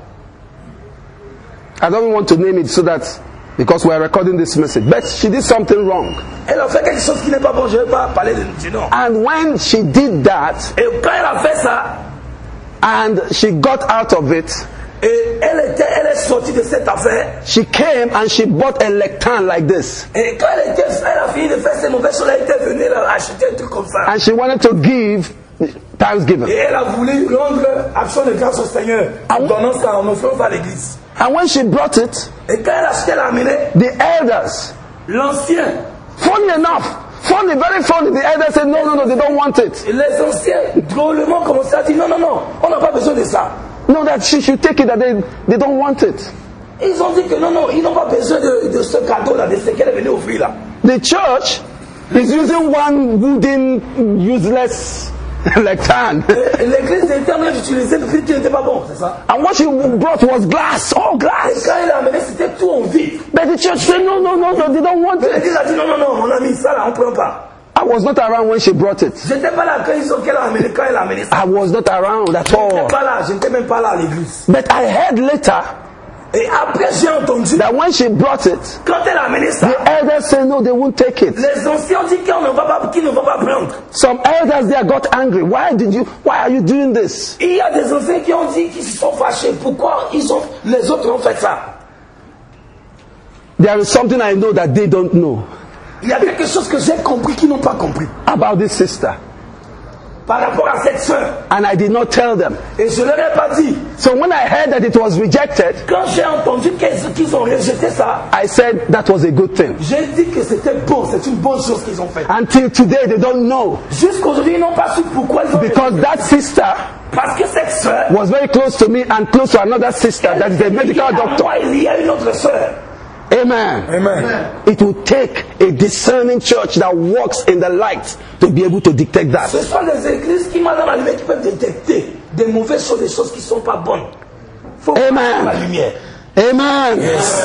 I don't want to name it so that, because we are recording this message, but she did something wrong. Elle a fait quelque chose qui n'est pas bon, je ne vais pas parler de du nom. And when she did that, Et quand elle a fait ça, and she got out of it, et elle, était, elle est sortie de cette affaire, she came and she bought a lectern like this. et quand elle, était, elle a fini de faire ces mauvaises choses, elle était venue elle a acheté un truc comme ça. And she wanted to give thanksgiving. Et elle a voulu rendre action de grâce au Seigneur en donnant ça, en offrant ça à l'église. And when she brought it, Et quand elle a acheté, elle a amené the elders, l'ancien. funny enough, funny, very funny, the elders said, no, no, no, they don't want it. Et les anciens, drôlement, commencé à dire non, non, non, on n'a pas besoin de ça. No, that she should take it, that they, they don't want it. Ils ont dit que non, non, ils n'ont pas besoin de, de ce cadeau-là, de ce qu'elle est venue offrir là. The church is using one wooden, useless lectern. Et l'église était en train d'utiliser le truc qui n'était pas bon, c'est ça. And what she brought was glass, all Et glass. quand elle a amené, c'était tout en vide. But the church said, no, no, no, no, they don't want it. L'église a dit non, non, non, mon ami, ça là, on ne prend pas. I was not around when she brought it. Je n'étais pas là quand ils ont qu'elle a amené, quand elle a amené ça. I was not around at Je n'étais all. pas là, je n'étais même pas là à l'église. But I heard later Et après, j'ai entendu, that when she brought it, quand elle a amené ça, the elders said, no, they won't take it. les anciens ont dit qu'on ne va pas, qu'ils ne vont pas prendre. Some elders there got angry. Why did you, why are you doing this? Il y a des anciens qui ont dit qu'ils se sont fâchés. Pourquoi ils ont, les autres ont fait ça? There is something I know that they don't know Il y a quelque chose que j'ai compris qu'ils n'ont pas compris about this sister. par rapport à cette sœur. And I did not tell them. Et je ne leur ai pas dit. So when I heard that it was rejected, Quand j'ai entendu qu'ils qu'ils ont rejeté ça, I said that was a good thing. j'ai dit que c'était bon, c'est une bonne chose qu'ils ont fait. Until today, they don't know. Jusqu'aujourd'hui, ils n'ont pas su pourquoi ils ont Because rejeté. that sister Parce que cette sœur, was very close to me and close to another sister that is a medical doctor. moi, il y a une autre sœur. Amen. Amen. It will take a discerning church that walks in the light to be able to detect that. Ce sont des églises qui, dans la lumière, qui peuvent détecter des mauvaises choses, des choses qui ne sont pas bonnes. Faut Amen. la lumière. Amen. Yes.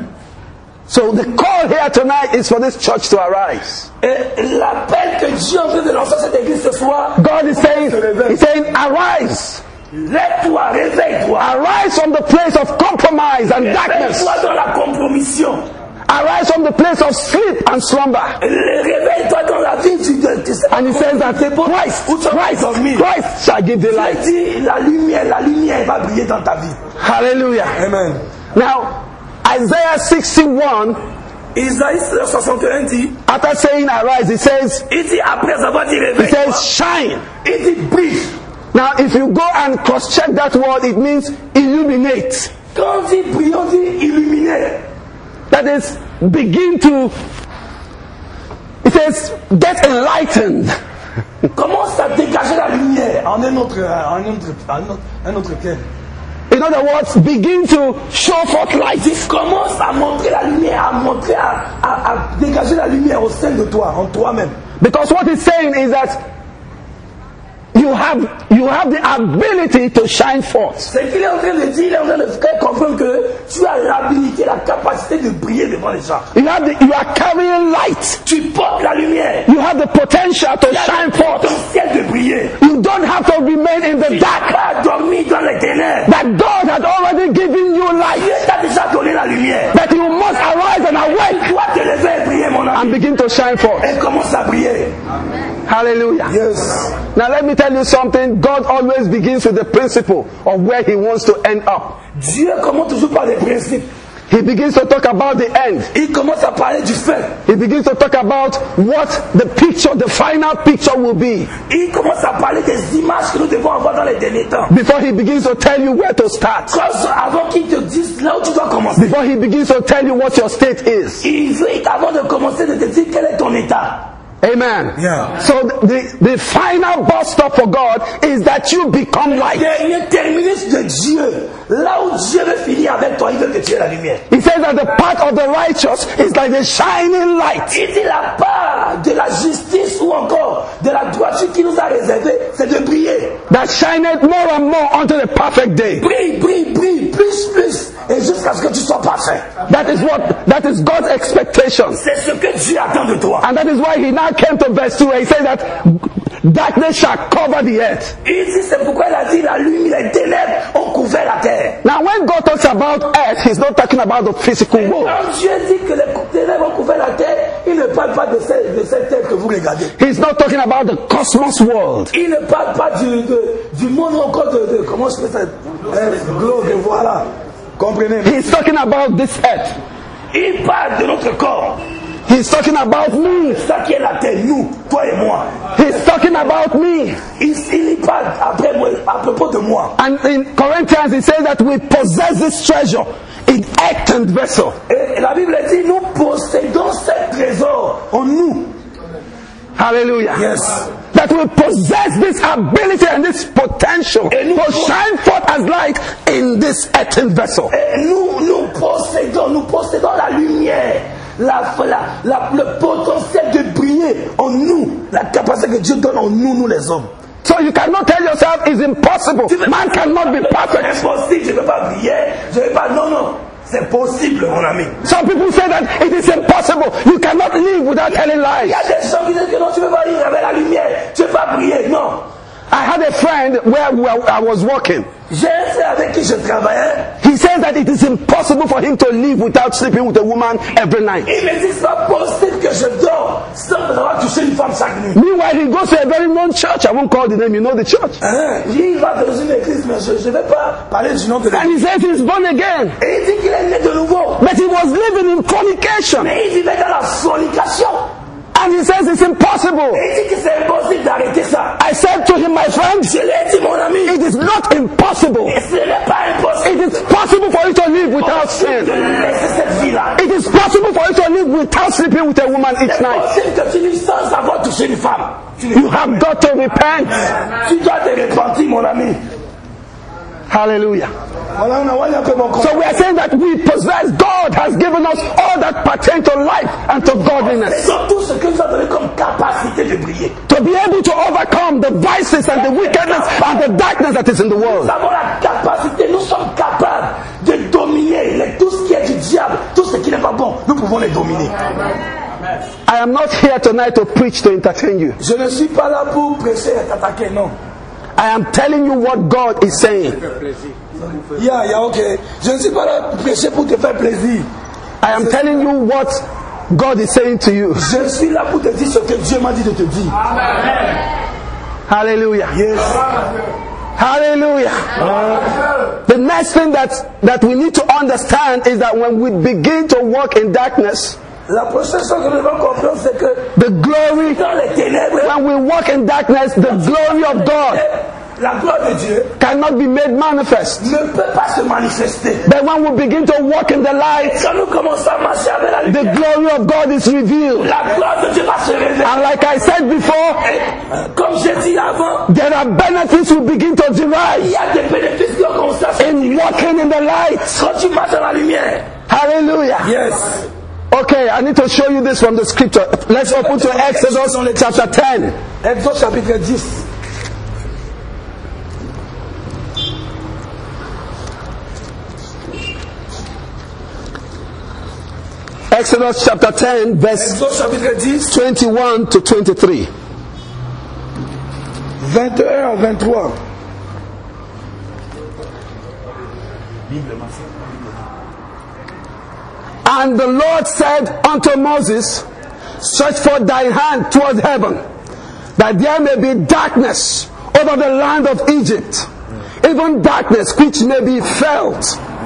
So the call here tonight is for this church to arise. Et l'appel que Dieu est en train de lancer à cette église ce soir, God is saying, He's saying, arise. lève-toi, réveille-toi. Arise from the place of compromise and darkness. Réveille-toi dans la compromission. Arise from the place of sleep and slumber. Réveille-toi dans la vie du de, And He says that Christ, Christ, Christ shall give the light. dit la lumière, la lumière va briller dans ta vie. Hallelujah. Amen. Now, Isaiah sixty-one, Isaïe soixante et un dit, after saying arise, He says, il dit après avoir dit He réveille-toi, says shine. il dit brille. Now, if you go and cross-check that word, it means illuminate. Quand on dit brille, on dit illuminer. That is, begin to, it says, get enlightened. Commence à dégager la lumière en un autre, en un autre, un autre, un autre terme. In other words, begin to show forth light. Il commence à montrer la lumière, à montrer, à, à, à dégager la lumière au sein de toi, en toi-même. Because what it's saying is that you have you have the ability to shine forth. C'est qu'il est en train de dire, il est en train de faire comprendre que tu as l'habilité, la capacité de briller devant les gens. You have the, you are carrying light. Tu portes la lumière. You have the potential to Tu as shine le forth. potentiel de briller. You don't have to remain in the Tu dark. n'as pas dormi dans les ténèbres. That God had already given you light. Dieu t'a déjà donné la lumière. That you must arise and awake Tu dois te lever et briller, mon ami. and begin to shine forth. Et commence à briller. Hallelujah. Yes. Now let me tell you something. God always begins with the principle of where He wants to end up. Dieu commence toujours par les principes. He begins to talk about the end. Il commence à parler du fait. He begins to talk about what the picture, the final picture will be. Il commence à parler des images que nous devons avoir dans les derniers temps. Before He begins to tell you where to start. Cause avant qu'il te dise là où tu dois commencer. Before He begins to tell you what your state is. Il veut, avant de commencer, de te dire quel est ton état. Amen. Yeah. So the, the final bus stop for God is that you become light. Dernier terminus de Dieu. Là où Dieu veut finir avec toi, il veut que tu aies la lumière. He says that the path of the righteous is like the shining light. Il dit la part de la justice ou encore de la droiture qui nous a réservée, c'est de briller. That shineth more and more unto the perfect day. Brille, brille, brille, plus, plus, et jusqu'à ce que tu sois parfait. That is what, that is God's expectation. C'est ce que Dieu attend de toi. And that is why He now came to verse two where He says that darkness shall cover the earth. Il dit, c'est pourquoi il a dit la lumière, les ténèbres ont couvert la terre. Now when God talks about earth, He's not talking about the physical world. Quand Dieu dit que les ténèbres ont couvert la terre, il ne parle pas de cette, de cette terre que vous regardez. He's not talking about the cosmos world. Il ne parle pas du, de, du monde encore de, de comment je fais ça, hein, globe, voilà. Comprenez? He's talking about this earth. Il parle de notre corps. He's talking about me. Ça qui est la terre, nous, toi et moi. He's talking about me. Il, il y parle après moi, à propos de moi. And in Corinthians, He says that we possess this treasure in earthen vessel. Et la Bible dit, nous possédons ce trésor en nous. Hallelujah. Yes. That we possess this ability and this potential Et nous to pos- shine forth as light in this earthen vessel. Et nous, nous possédons, nous possédons la lumière, la, la, la, le potentiel de briller en nous, la capacité que Dieu donne en nous, nous les hommes. So you cannot tell yourself it's impossible. Man cannot be C'est perfect. impossible, je ne vais pas briller, je ne vais pas. Non, non, c'est possible, mon ami. Some people say that it is impossible. You cannot live without telling Il y lies. a des gens qui disent que non, tu ne peux pas vivre avec la lumière, tu ne peux pas briller. Non. I had a friend where, where I was working. J'ai un frère avec qui je travaillais. He says that it is impossible for him to live without sleeping with a woman every night. Il me dit, c'est pas possible que je dors sans avoir touché une femme chaque nuit. Meanwhile, he goes to a very known church. I won't call the name. You know the church. Hein? Il va dans une église, mais je ne vais pas parler du nom de And l'église. he says he's born again. Et il dit qu'il est né de nouveau. But he was living in fornication. Mais il vivait dans la fornication. And he says it's impossible. Et il dit que c'est impossible d'arrêter ça. I said to him, my friend, Je l'ai dit, mon ami. it is not impossible. Et ce n'est pas impossible It is possible for you to live without de sin. laisser cette vie-là. It is possible for you to live without sleeping with a woman each C'est night. possible que tu vives sans avoir touché une femme. Tu, You have got to repent. tu dois te repentir, mon ami. Hallelujah. Voilà, on a un peu mon So we are saying that we possess, God has given us all that pertain to life and to godliness. C'est tout ce que nous avons donné comme capacité de briller. To be able to overcome the vices and the wickedness and the darkness that is in the world. Nous avons la capacité, nous sommes capables de dominer les- tout ce qui est du diable, tout ce qui n'est pas bon, nous pouvons les dominer. I am not here tonight to preach to entertain you. Je ne suis pas là pour prêcher et t'attaquer, non. I am telling you what God is saying. Yeah, yeah, ok. Je ne suis pas là pour prêcher pour te faire plaisir. I am telling you what God is saying to you. Je suis là pour te dire ce que Dieu m'a dit de te dire. Hallelujah. Yes. Hallelujah. The next thing that, that we need to understand is that when we begin to walk in darkness, La prochaine chose que nous devons comprendre, c'est que the glory, dans les ténèbres, when we walk in darkness, the glory of God la gloire de Dieu cannot be made manifest. ne peut pas se manifester. But when we begin to walk in the light, Quand nous commençons à marcher avec la the lumière, glory of God is revealed. la gloire de Dieu va se révéler. And like I said before, Et, comme j'ai dit avant, there are benefits we begin to il derive y a des bénéfices qui ont commencé à se in walking in the light. quand tu marches dans la lumière. Hallelujah. Yes. Okay, I need to show you this from the scripture. Let's open to Exodus chapter ten. Exode chapitre dix. Exodus chapter ten, verse Exode chapitre dix, twenty-one to twenty-three. vingt et un à vingt-trois. And the Lord said unto Moses, stretch forth thy hand toward heaven, that there may be darkness over the land of Egypt, even darkness which may be felt.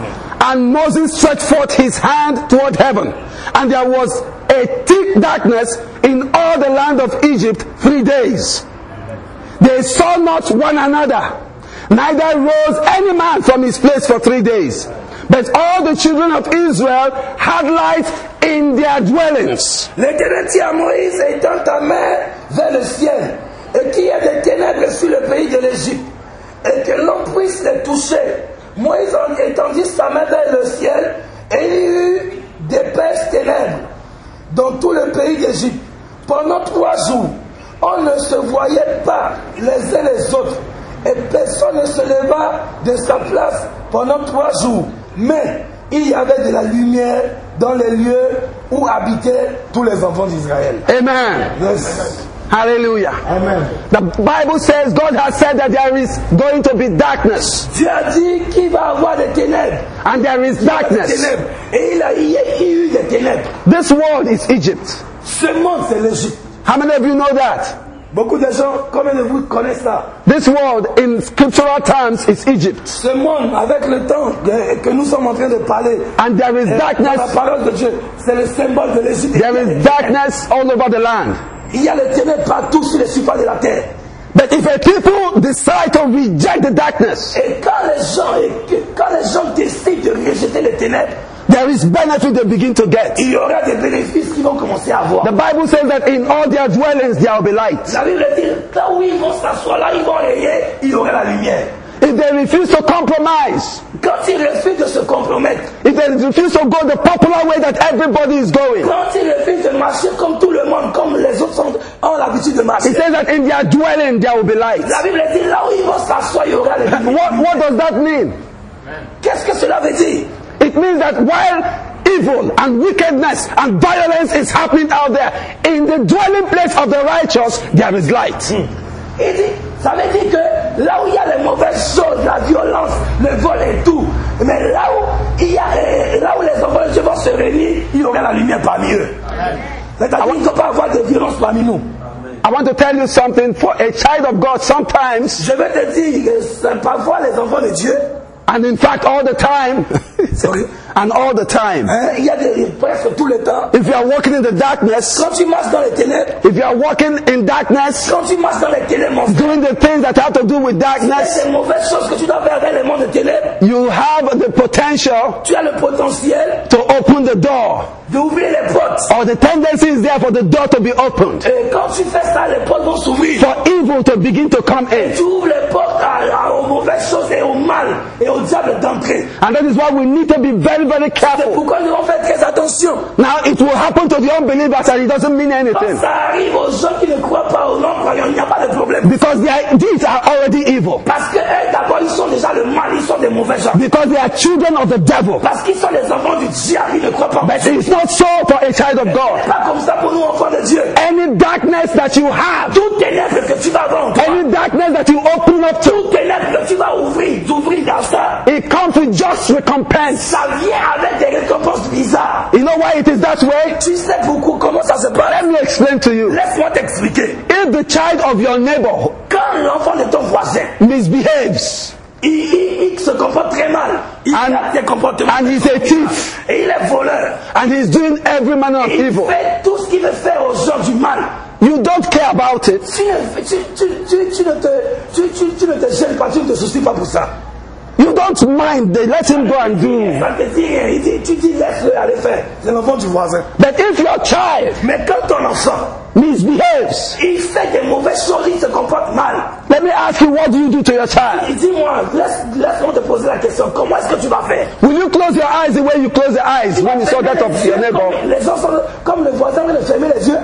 And Moses stretched forth his hand toward heaven, and there was a thick darkness in all the land of Egypt three days. They saw not one another, neither rose any man from his place for three days. But all the children of Israel had light in their dwellings. L'Éternel dit à Moïse, étends ta main vers le ciel, et qu'il y ait des ténèbres sur le pays de l'Égypte, et que l'on puisse les toucher. Moïse étendit sa main vers le ciel, et il y eut d'épaisses ténèbres dans tout le pays d'Égypte. Pendant trois jours, on ne se voyait pas les uns les autres, et personne ne se leva de sa place pendant trois jours. Mais il y avait de la lumière dans les lieux où habitaient tous les enfants d'Israël. Amen. Yes. Hallelujah. Amen. The Bible says God has said that there is going to be darkness. Dieu a dit qu'il va avoir des ténèbres. And there is Des darkness. ténèbres. Et il a, il y a eu des ténèbres. This world is Egypt. Ce monde, c'est l'Égypte. How many of you know that? Beaucoup de gens, combien de vous connaissent ça? This world in scriptural terms is Egypt. Ce monde, avec le temps que, que nous sommes en train de parler, And there is euh, dans la darkness. parole de Dieu, c'est le symbole de l'Égypte. There is darkness all over the land. Il y a les ténèbres partout sur les surfaces de la terre. But if a people decide to reject the darkness, Et quand les gens, et que, quand les gens décident de rejeter les ténèbres, there is benefit they begin to get. il y aura des bénéfices qu'ils vont commencer à avoir. The Bible says that in all their dwellings there will be light. La Bible dit, là où ils vont s'asseoir, là ils vont rayer, il y aura la lumière. If they refuse to compromise, Quand ils refusent de se compromettre, if they refuse to go the popular way that everybody is going, quand ils refusent de marcher comme tout le monde, comme les autres sont, ont l'habitude de marcher, it says that in their dwelling there will be light. la Bible dit, là où ils vont s'asseoir, il y aura les lumières. What, what does that mean? Qu'est-ce que cela veut dire? It means that while evil and wickedness and violence is happening out there, in the dwelling place of the righteous, there is light. Il dit, ça veut dire que là où il y a les mauvaises choses, la violence, le vol et tout, mais là où, il y a, euh, là où les enfants de Dieu vont se réunir, il y aura la lumière parmi eux. C'est-à-dire qu'il ne faut pas avoir de violence parmi nous. I want to tell you something. For a child of God, sometimes, Je vais te dire que c'est parfois les enfants de Dieu, and in fact all the time, Sorry. and all the time, hein, il y a des, presque tout le temps, if you are walking in the darkness, quand tu marches dans les ténèbres, if you are walking in darkness, quand tu marches dans les ténèbres, mon frère, doing the things that have to do with darkness, c'est des mauvaises choses que tu dois faire avec les mondes de ténèbres, you have the potential tu as le potentiel to open the door, d'ouvrir les portes. or the tendency is there for the door to be opened, Et quand tu fais ça, les portes vont s'ouvrir. for evil to begin to come in. Tu ouvres les portes à, à, aux mauvaises choses et au mal et au diable d'entrer. And that is why we need to be very, very C'est careful. pourquoi nous devons faire très attention. Now, it will happen to the unbelievers and it doesn't mean Quand anything, ça arrive aux gens qui ne croient pas, aux non-croyants, il n'y a pas de problème. because their deeds are already evil, Parce que eux, d'abord, ils sont déjà le mal, ils sont des mauvais gens. because they are children of the devil. Parce qu'ils sont les enfants du diable, ils ne croient pas. But it's not so for a child of C'est God. pas comme ça pour nous, enfants de Dieu. Any darkness that you have, Tout ténèbre que tu vas avoir en toi, any darkness that you open up to, tout ténèbre que tu vas ouvrir, d'ouvrir dans ça, it comes with just recompense. ça vient avec des récompenses bizarres. You know why it is that way? Tu sais pourquoi, comment ça se Let passe? me explain to you. Laisse-moi t'expliquer. If the child of your neighbor Quand l'enfant de ton voisin, misbehaves il, il, il se comporte très mal, il And- a des comportements, and he's a thief et il est voleur, and he's doing every manner of il evil, fait tout ce qu'il veut faire aux gens du mal, you don't care about it. tu ne, tu, tu, tu, tu ne, te, tu, tu, tu ne te gênes pas, tu ne te soucies pas pour ça. You don't mind. They let him go and do. Ça te dit rien, il dit, tu dis laisse-le aller faire, c'est l'enfant du voisin. But if your child Mais quand ton enfant, misbehaves, il fait des mauvaises choses, il se comporte mal, let me ask you, what do you do to your child? il dit moi, laisse, laisse-moi te poser la question, comment est-ce que tu vas faire? Will you close your eyes the way you close your eyes when you saw that of your neighbor? Comme les gens sont comme le voisin vient de fermer les yeux.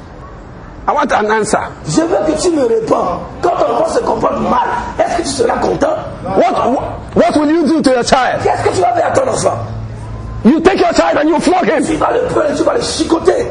I want an answer. Je veux que tu me réponds. Quand ton enfant se comporte mal, est-ce que tu seras content? What, what what will you do to your child? Qu'est-ce que tu vas faire à ton enfant? You take your child and you flog him. Tu vas le prendre et tu vas le chicoter.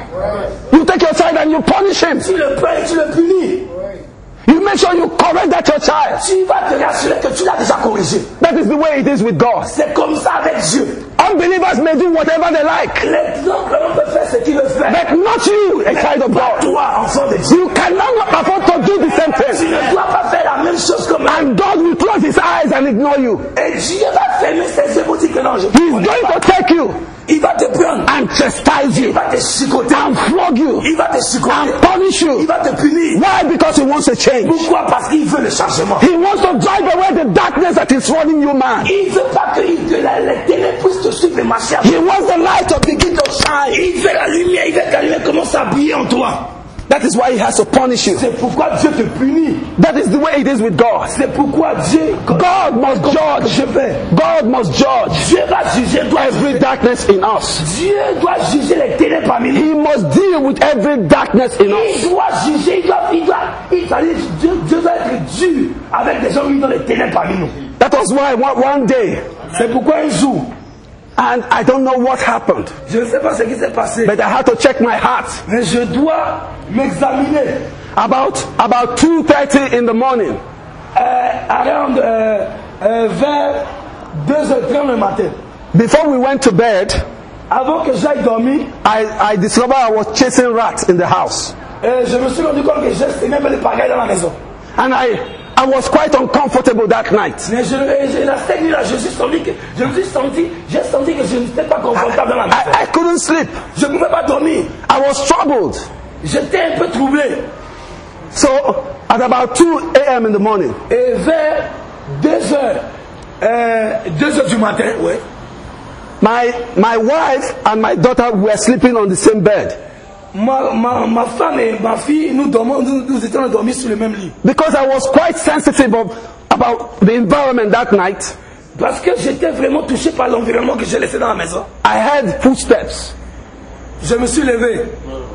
You take your child and you punish him. Tu le prends et tu le punis. You make sure you correct that your child. Tu vas te rassurer que tu l'as déjà corrigé. That is the way it is with God. C'est comme ça avec Dieu. Unbelievers may do whatever they like. Les non-croyants peuvent faire ce qu'ils veulent faire. But not you, a child of God. Toi, enfant de Dieu. You cannot afford to do the same Tu thing. ne dois pas faire la même chose comme lui. And God will close his eyes and ignore you. Et Dieu va fermer ses yeux pour dire que non, je He's going to take you Il va te prendre. and chastise Il you va te chicoter. and flog you Il va te chicoter. and punish Il you. va te punir. Why? Because he wants a change. Pourquoi? Parce qu'il veut le changement. He wants to drive away the darkness that is running you, man. Il veut pas que, que la, les ténèbres puissent te suivre et marcher avec He wants the light to begin to shine. Il veut la lumière, il veut que la lumière commence à briller en toi. That is why he has to punish you. C'est pourquoi Dieu te punit. That is the way it is with God. C'est pourquoi Dieu, God must judge. je fais. God must judge Dieu va juger, doit every juger. darkness in us. Dieu doit juger les ténèbres parmi nous. He must deal with every darkness in us. Il doit juger, il doit, il doit, il doit, Dieu, Dieu doit être dur avec des gens qui sont les ténèbres parmi nous. That was why one, one day, C'est pourquoi un jour, and I don't know what happened, je ne sais pas ce qui s'est passé, but I had to check my heart. mais je dois m'examiner. About about two thirty in the morning, Euh, around euh, euh, vers deux heures trente le matin, before we went to bed, avant que j'aille dormir, I, I discovered I was chasing rats in the house. euh, je me suis rendu compte que j'ai même les pagailles dans la maison. And I, I was quite uncomfortable that night. Mais je, je, la cette nuit-là, je, suis senti que, je me suis senti, j'ai senti que je n'étais pas confortable dans la maison. I, I couldn't sleep. Je ne pouvais pas dormir. I was troubled. J'étais un peu troublé. So at about two a.m. in the morning, Et vers deux heures, euh, deux heures du matin, ouais, my, my wife and my daughter were sleeping on the same bed. ma, ma, ma femme et ma fille, nous, dormons, nous, nous étions dormis sur le même lit. Because I was quite sensitive of, about the environment that night, Parce que j'étais vraiment touché par l'environnement que j'ai laissé dans la maison. I heard footsteps. Je me suis levé.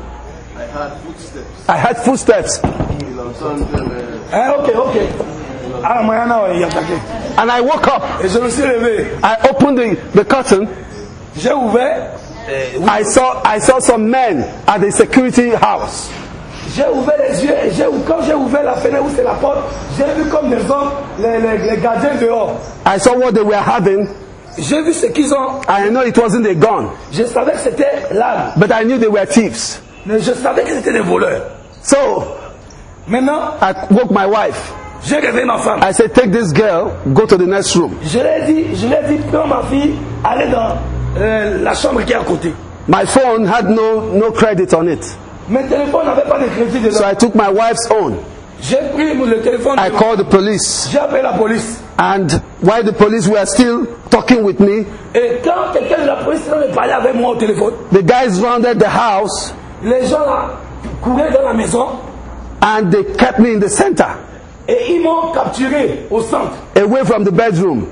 I had footsteps. I heard footsteps. Il entendait les... Hein, ok, ok. Ah, Mayana, ouais, il a attaqué. And I woke up. Et je me suis levé. I opened the, the curtain. J'ai ouvert. I saw, I saw some men at the security house. J'ai ouvert les yeux et j'ai, quand j'ai ouvert la fenêtre où c'est la porte, j'ai vu comme les hommes, les, les, les gardiens dehors. I saw what they were having. J'ai vu ce qu'ils ont. I know it wasn't a gun, Je savais que c'était l'arme. but I knew they were thieves. Mais je savais que c'était des voleurs. So Maintenant, I woke my wife. j'ai réveillé ma femme. I said, take this girl, go to the next room. Je lui ai dit, je lui ai dit, prends ma fille, allez dans euh, la chambre qui est à côté. My phone had no, no credit on it. Mon téléphone n'avait pas de crédit dedans. So I took my wife's own. J'ai pris le téléphone. I de- called the police. J'ai appelé la police. And while the police were still talking with me, Et quand quelqu'un de la police me parlait avec moi au téléphone, the guys rounded the house les gens là couraient dans la maison and they kept me in the center, et ils m'ont capturé au centre. away from the bedroom.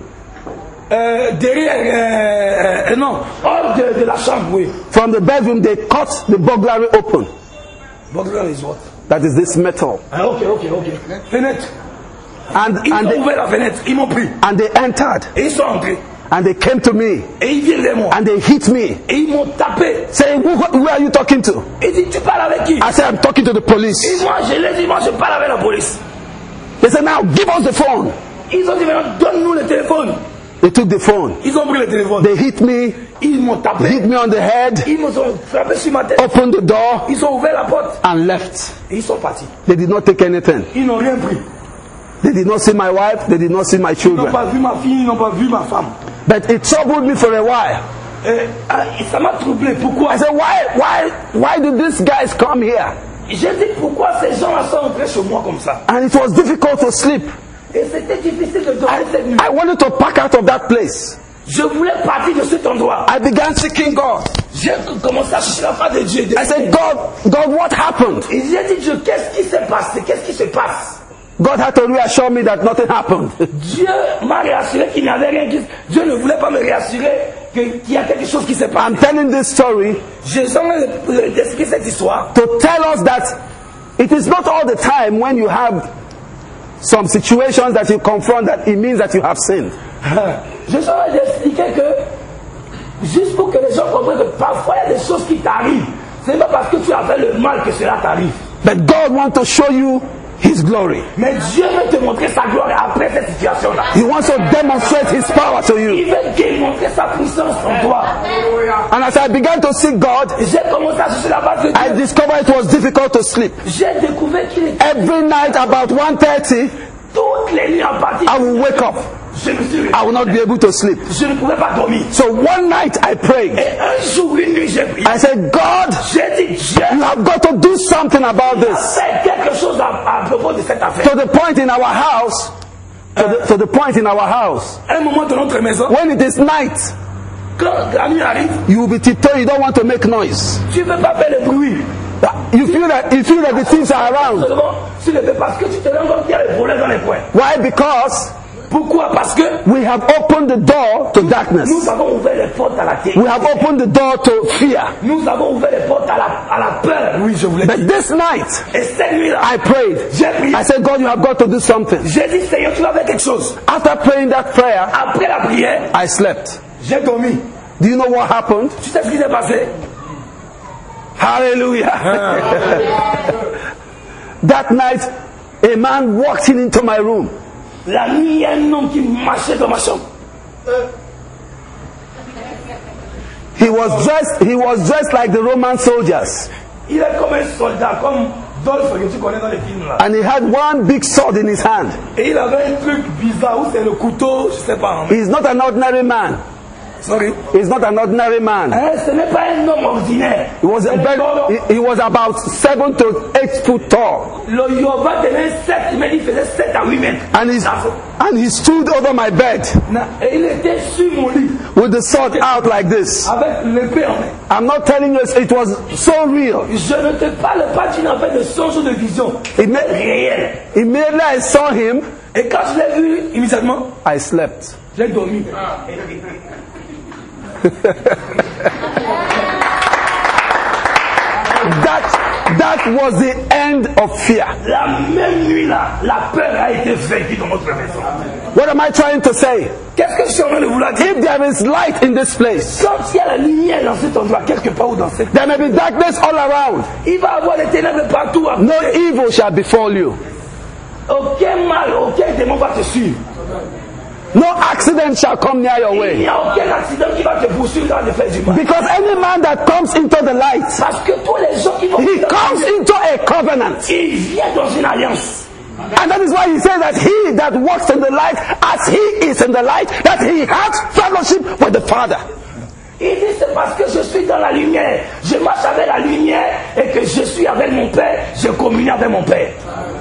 Euh, derrière, euh, euh, non, hors de, de la chambre, oui. From the bedroom, they cut the burglary open. Burglar is what? That is this metal. Ah, ok, ok, ok. Fenêtre. And, Ils and, ont they, ouvert la fenêtre, ils m'ont pris. and they entered Et ils sont entrés. and they came to me Et ils viennent vers moi. and they hit me, Et ils m'ont tapé. saying, who, who are you talking to? Ils disent, tu parles avec qui? I said, I'm talking to the Et police. moi, je les dis, moi, je parle avec la police. They said, now give us the phone. Ils ont dit, maintenant, donne-nous le téléphone. They took the phone. Ils ont pris le téléphone. They hit me, Ils m'ont tapé. hit me on the head, Ils m'ont frappé sur ma tête. opened the door, Ils ont ouvert la porte. and left. Et ils sont partis. They did not take anything. Ils n'ont rien pris. They did not see my wife, they did not see my Ils n'ont children. pas vu ma fille, ils n'ont pas vu ma femme. But it troubled me for a while. Et, ah, et ça m'a troublé. Pourquoi? I said, why, why, why did these guys come here? J'ai dit, pourquoi ces gens-là sont entrés chez moi comme ça? And it was difficult to sleep. Et c'était difficile de dormir cette nuit. I wanted to pack out of that place. Je voulais partir de cet endroit. I began seeking God. J'ai commencé à chercher la face de Dieu. I said, God, God, what happened? Et j'ai dit, Dieu, qu'est-ce qui s'est passé? Qu'est-ce qui se passe? God had to reassure me that nothing happened. Dieu m'a réassuré qu'il n'y avait rien qui... Dieu ne voulait pas me réassurer que- qu'il y a quelque chose qui s'est passé. I'm telling this story J'ai besoin d'expliquer cette histoire to tell us that it is not all the time when you have some situations that you confront that it means that you have sinned. Je suis en train d'expliquer que Juste pour que les gens comprennent que parfois il y a des choses qui t'arrivent. Ce n'est pas parce que tu as fait le mal que cela t'arrive. But God wants to show you His glory. Mais Dieu veut te montrer sa gloire après cette situation-là. He wants to demonstrate His power to you. Il veut démontrer sa puissance en toi. And as I began to seek God, J'ai commencé à chercher la base de I Dieu. discovered it was difficult to sleep. J'ai découvert qu'il était Every night about one thirty, toutes les nuits en partie. I will wake up. Je me suis I will not be able to sleep. Je ne pouvais pas dormir. So one night I prayed. Et un jour, une nuit, j'ai prié. I said, God, J'ai dit, Dieu, you have got to do something about this. fais quelque chose à, à propos de cette affaire. To the point in our house, to the, to the point in our house, À un moment de notre maison, when it is night, quand la nuit arrive, you will be tiptoeing. You don't want to make noise. tu ne veux pas faire le bruit. You feel that you feel that the thieves are around. Seulement, tu le fais parce que tu te rends compte qu'il y a les volets dans les coins. Why? Because Pourquoi? Parce que we have opened the door to darkness. nous avons ouvert les portes à la terre. We have opened the door to fear. Nous avons ouvert les portes à la, à la peur. Oui, je voulais But dire. this night, Et cette nuit-là, I prayed. j'ai prié. I said, God, you have got to do something. J'ai dit, Seigneur, tu vas faire quelque chose. After praying that prayer, Après la prière, I slept. j'ai dormi. Do you know what happened? Tu sais ce qui s'est passé? Hallelujah. That night, a man walked in into my room. La nuit, il y a un homme qui marchait dans ma chambre. He was dressed, he was dressed like the Roman soldiers. Il est comme un soldat, comme Dolph que tu connais dans les films là. And he had one big sword in his hand. Et il avait un truc bizarre où c'est le couteau, je sais pas. Hein. He's not an ordinary man. Sorry. He's not an ordinary man. Hein, ce n'est pas un homme ordinaire. He was, a very, he, he was about seven to eight foot tall. Le Yoruba tenait sept, mais il faisait sept à huit mètres. And, he's, and he stood over my bed Et il était sur mon lit, with the sword out like this. avec l'épée en main. I'm not telling you, it was so real. Je ne te parle pas d'une affaire de songe ou de vision. It made, Réel. immediately I saw him, Et quand je l'ai vu, immédiatement, I slept. j'ai dormi. That, that was the end of fear. La même nuit là, la peur a été vaincue dans notre maison. What am I trying to say? Qu'est-ce que je suis en train de vouloir dire? If there is light in this place, Quand il y a la lumière dans cet endroit, quelque part ou dans cette... there may be darkness all around. Il va y avoir des ténèbres partout. No evil shall befall you. Aucun mal, aucun démon va te suivre. No accident shall come near your Il way. n'y a aucun accident qui va te poursuivre dans les faits du mal. Because any man that comes into the light, Parce que tous les gens qui vont... he comes into a covenant. Il vient dans une alliance. And that is why he says that he that walks in the light, as he is in the light, that he has fellowship with the Father. Il dit c'est parce que je suis dans la lumière, je marche avec la lumière et que je suis avec mon Père, je communie avec mon Père.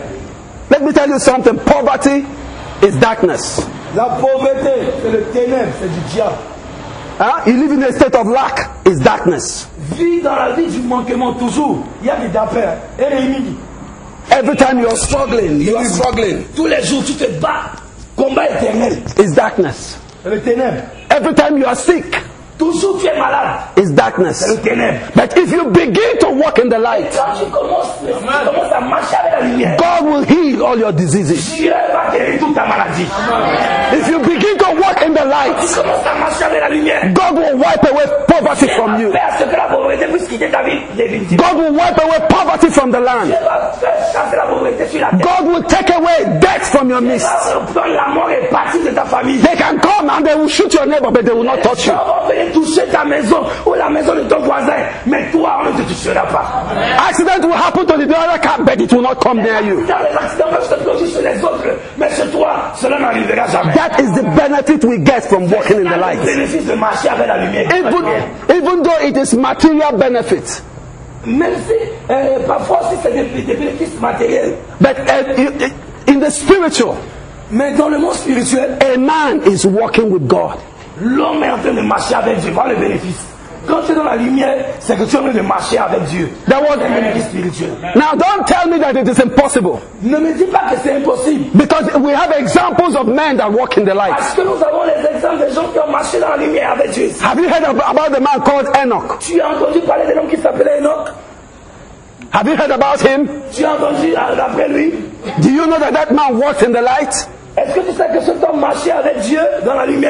Let me tell you something. Poverty is darkness. La pauvreté, c'est le ténèbre, c'est du diable. Huh? You live in a state of lack, is darkness. Vis dans la vie du manquement toujours. Il y a des dapères. Et Rémi, Every time you're struggling, you are struggling, tous les jours tu te bats. Combat éternel. is darkness. C'est le ténèbre. Every time you are sick, Toujours tu es malade. is darkness. C'est le ténèbre. But if you begin to walk in the light, Quand tu commences, tu commences à marcher avec la lumière, God will heal all your diseases. Dieu va guérir toute ta maladie. If you begin to walk in the Tu light, commences à marcher avec la lumière. God will wipe away poverty from you. Faire ce que la pauvreté puisse quitter ta vie définitivement. God will wipe away poverty from the land. Dieu va faire chasser la pauvreté sur la terre. God will take away death from your midst. Prendre la mort et partir de ta famille. They can come and they will shoot your neighbor, but they will not touch you. On va venir toucher ta maison ou la maison de ton voisin, mais toi, on ne te touchera pas. Accident will happen to the other car, but it will not come near you. Dans les accidents peuvent se produire sur les autres, mais sur toi, cela n'arrivera jamais. That is the benefit we get from walking in the Le light. bénéfice de marcher avec la lumière. Even, even though it is material benefit, Même si, euh, parfois, si c'est des, des bénéfices matériels, but uh, you- in the spiritual, mais dans le monde spirituel, a man is walking with God. l'homme est en train de marcher avec Dieu, voir le bénéfice. Quand tu es dans la lumière, c'est que tu es en train de marcher avec Dieu. That was, C'est un bénéfice spirituel. now don't tell me that it is impossible, Ne me dis pas que c'est impossible. because we have examples of men that walk in the light. Parce que nous avons les exemples des gens qui ont marché dans la lumière avec Dieu. Have you heard ab- about the man called Enoch? Tu as entendu parler d'un homme qui s'appelait Enoch? Have you heard about him? Tu as entendu euh, après lui? Do you know that that man walked in the light? Est-ce que tu sais que cet homme marchait avec Dieu dans la lumière?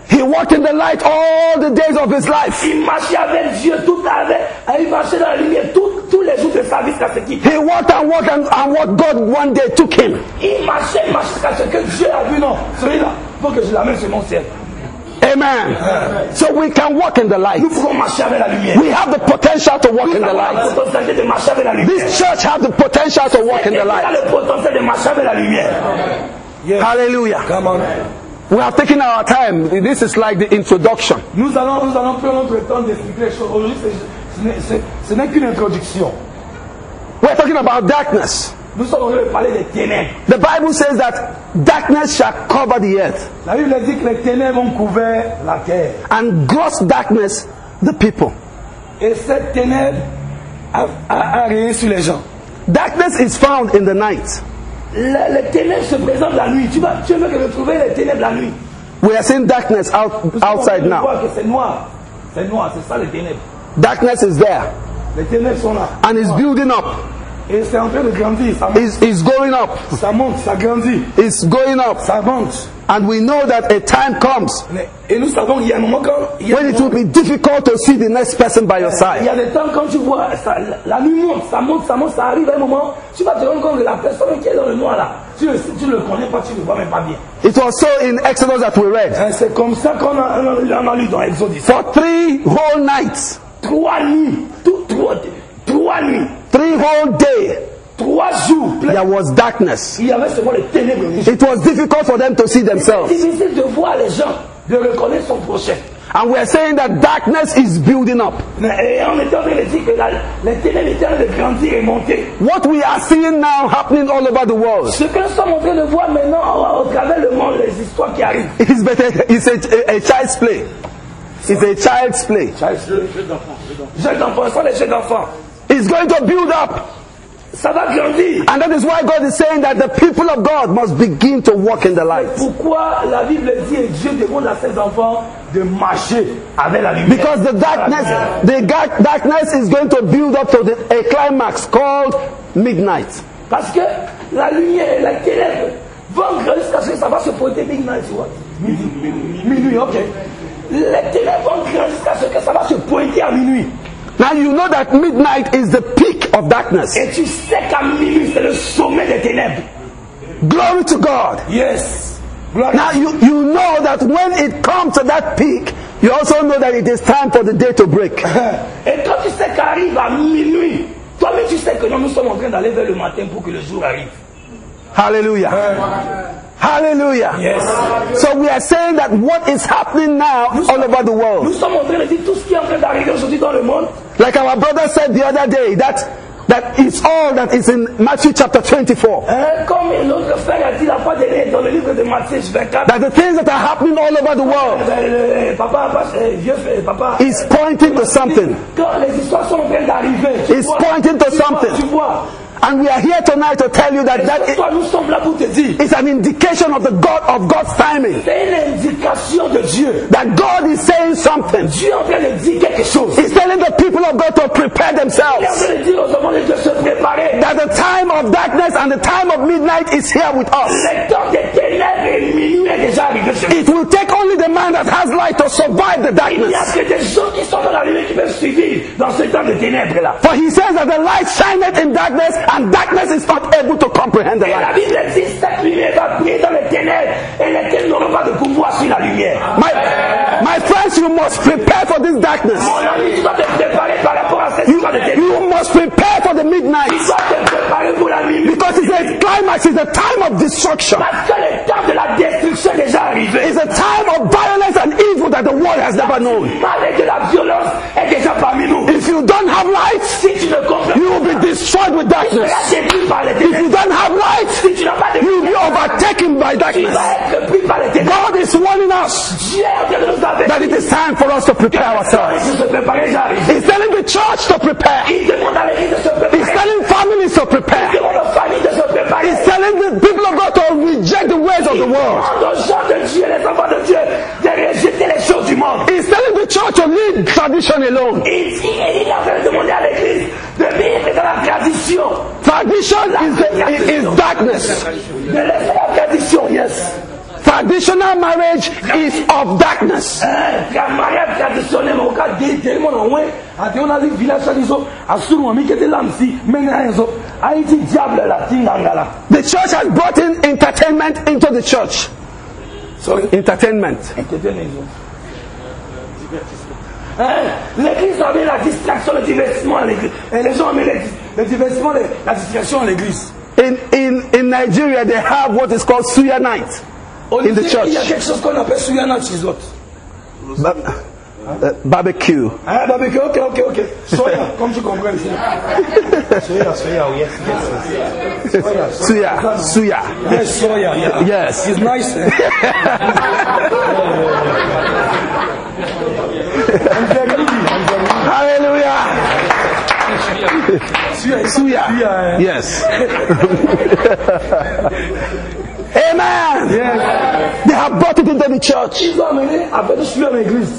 He walked in the light all the days of his life. Il marchait avec Dieu tout avec, il marchait dans la lumière tout, tous les jours de sa vie jusqu'à ce qu'il. He walked and walked and, and what God one day took him. Il marchait, il marchait jusqu'à ce que Dieu a vu, non, celui-là, il faut que je l'amène sur mon ciel. Amen. So we can walk in the light. Nous pouvons marcher avec la lumière. We have the potential to walk in the light. Le potentiel de marcher avec la lumière. This church has the potential to walk in the Il a light. le potentiel de marcher avec la lumière. Yes. Hallelujah. Come on. We have taken our time. This is like the introduction. Nous allons, nous allons prendre notre temps d'expliquer les choses. Aujourd'hui, ce n'est, c'est, ce n'est qu'une introduction. We're talking about darkness. Nous sommes en train de parler des ténèbres. The Bible says that darkness shall cover the earth, La Bible dit que les ténèbres ont couvert la terre. and gross darkness the people. Et cette ténèbre a, a, a rayé sur les gens. Darkness is found in the night. La- les ténèbres se présentent la nuit. Tu vas, tu veux que je trouve les ténèbres la nuit. We are seeing darkness out, Nous sommes en train outside de now. voir que c'est noir. C'est noir, c'est ça les ténèbres. Darkness is there, Les ténèbres sont là. and it's building up. Et c'est en train de grandir. Ça monte, It's, it's going up. ça monte, ça grandit. It's going up. Ça monte. And we know that a time comes Mais- Et nous savons qu'il y a un moment quand il y a, when it will be difficult to see the next person by your il y side. a des temps quand tu vois ça, la, la nuit monte, ça monte, ça monte, ça arrive à un moment, tu vas te rendre compte que la personne qui est dans le noir là, tu ne tu le connais pas, tu ne le vois même pas bien. It was so in Exodus that we read. Hein, c'est comme ça qu'on a, on a, on a lu dans Exode. For three whole nights, Trois nuits, tout, trois, trois nuits, three whole days, trois jours pleins. there was darkness. Il y avait seulement les ténèbres. It was difficult for them to see C'est themselves. difficile de voir les gens, de reconnaître son prochain. And we are saying that darkness is building up. Et on était en train de dire que la, les ténèbres étaient en train de grandir et monter. What we are seeing now happening all over the world Ce que nous sommes en train de voir maintenant au, au travers le monde, les histoires qui arrivent. is better. It's a, a, a child's play. It's a child's play. Jeunes d'enfants, ce sont les jeunes d'enfants. It's going to build up. Ça va grandir. And that is why God is saying that the people of God must begin to walk in the light. Pourquoi la Bible dit et Dieu demande à ses enfants de marcher avec la lumière? Because the darkness, the ga- darkness is going to build up to the, a climax called midnight. Parce que la lumière et la ténèbre vont grandir jusqu'à ce que ça va se pointer midnight, tu vois. Minuit. Minuit, ok. Les ténèbres vont grandir jusqu'à ce que ça va se pointer à minuit. Now you know that midnight is the peak of darkness. Et tu sais qu'à minuit, c'est le sommet des ténèbres. Glory to God. Yes. Gloire à Now you, you know that when it comes to that peak, you also know that it is time for the day to break. Et quand tu sais qu'arrive à minuit, toi-même tu sais que nous, nous sommes en train d'aller vers le matin pour que le jour arrive. Hallelujah. Hallelujah. Yes. So we are saying that what is happening now all over the Nous world, sommes en train de dire tout ce qui est en train d'arriver aujourd'hui dans le monde. like our brother said the other day, that that is all that is in Matthew chapter twenty-four. Hein, comme notre frère a dit la fois dernière dans le livre de Matthieu vingt-quatre. That the things that are happening all over the world Ben, le- papa, papa, euh, vieux frère, papa. is pointing to something. Quand les histoires sont en train d'arriver, tu It's vois, pointing to tu vois, something. tu vois. And we are here tonight to tell you that that Et toi, nous sommes là pour te dire, is an indication of the God of God's timing. c'est une indication de Dieu. That God is saying something. Dieu est en train de dire quelque chose. He's telling the people of God to prepare Il est en themselves. train de dire aux hommes de se préparer. That the time of darkness and the time of midnight is here with us. Le temps des ténèbres et minuit est déjà arrivé sur nous. It will take only the man that has light to survive the Il n'y a darkness. que des gens qui sont dans la lumière qui peuvent survivre dans ce temps de ténèbres là. For he says that the light shineth in darkness, and darkness is not able to comprehend the Et la light. Bible dit cette lumière va briller dans les ténèbres et les ténèbres n'auront pas de pouvoir sur la lumière. My, my friends, you must prepare for this darkness. Mon ami, tu dois te préparer par rapport à cette You, histoire de ténèbres. you must prepare for the Tu midnight. dois te préparer pour la nuit. Because it's a climax, it's a time of destruction. Parce que le temps de la destruction est déjà arrivé. It's a time of violence and evil that the world has never known. Le mal et de la violence est déjà parmi nous. If you don't have light, Si tu ne comprends you will be destroyed with pas, tu darkness. seras détruit par les If you ténèbres. don't have light, Si tu n'as pas de you will be overtaken by tu darkness. vas être pris par les ténèbres. God is warning us Dieu est en train de nous avertir. that it is time for us to prepare ourselves. Il faut se préparer, j'arrive. He's telling the church to prepare. Il demande à l'église de se He's préparer. telling families to Il prepare. demande aux familles de se préparer. He's telling the people of God to reject the ways of the Il world. demande aux gens de Dieu, les enfants de Dieu, de rejeter les choses du monde. He's telling the church to leave tradition alone. Il dit, et il est en train de demander à l'église de vivre dans la tradition. Tradition is, is, is darkness. De laisser la tradition, yes. Traditional marriage is of darkness. mariage traditionnel mon cas dé mon en a on a dit village diso asuru mi kete lamsi mena enzo aiti diable la tingangala. The church has brought in entertainment into the church. Sorry, entertainment. L'église a mis la distraction, le divertissement à l'église. Et les gens ont mis le divertissement, la distraction à l'église. In, in, in Nigeria, they have what is called Suya night in the church. Il y a quelque chose qu'on appelle Suya night chez autres. Ba- uh, barbecue. Ah, barbecue, ok, ok, ok. Soya, comme tu comprends ici. Soya, soya, yes, yes. Soya, Suya, Suya. yes, soya, yeah. Yes. It's nice. Eh? Hallelujah. Suya, Suya. Yes. Amen. Yes. They have brought it into the church. Ils ont amené avec le suya dans l'église.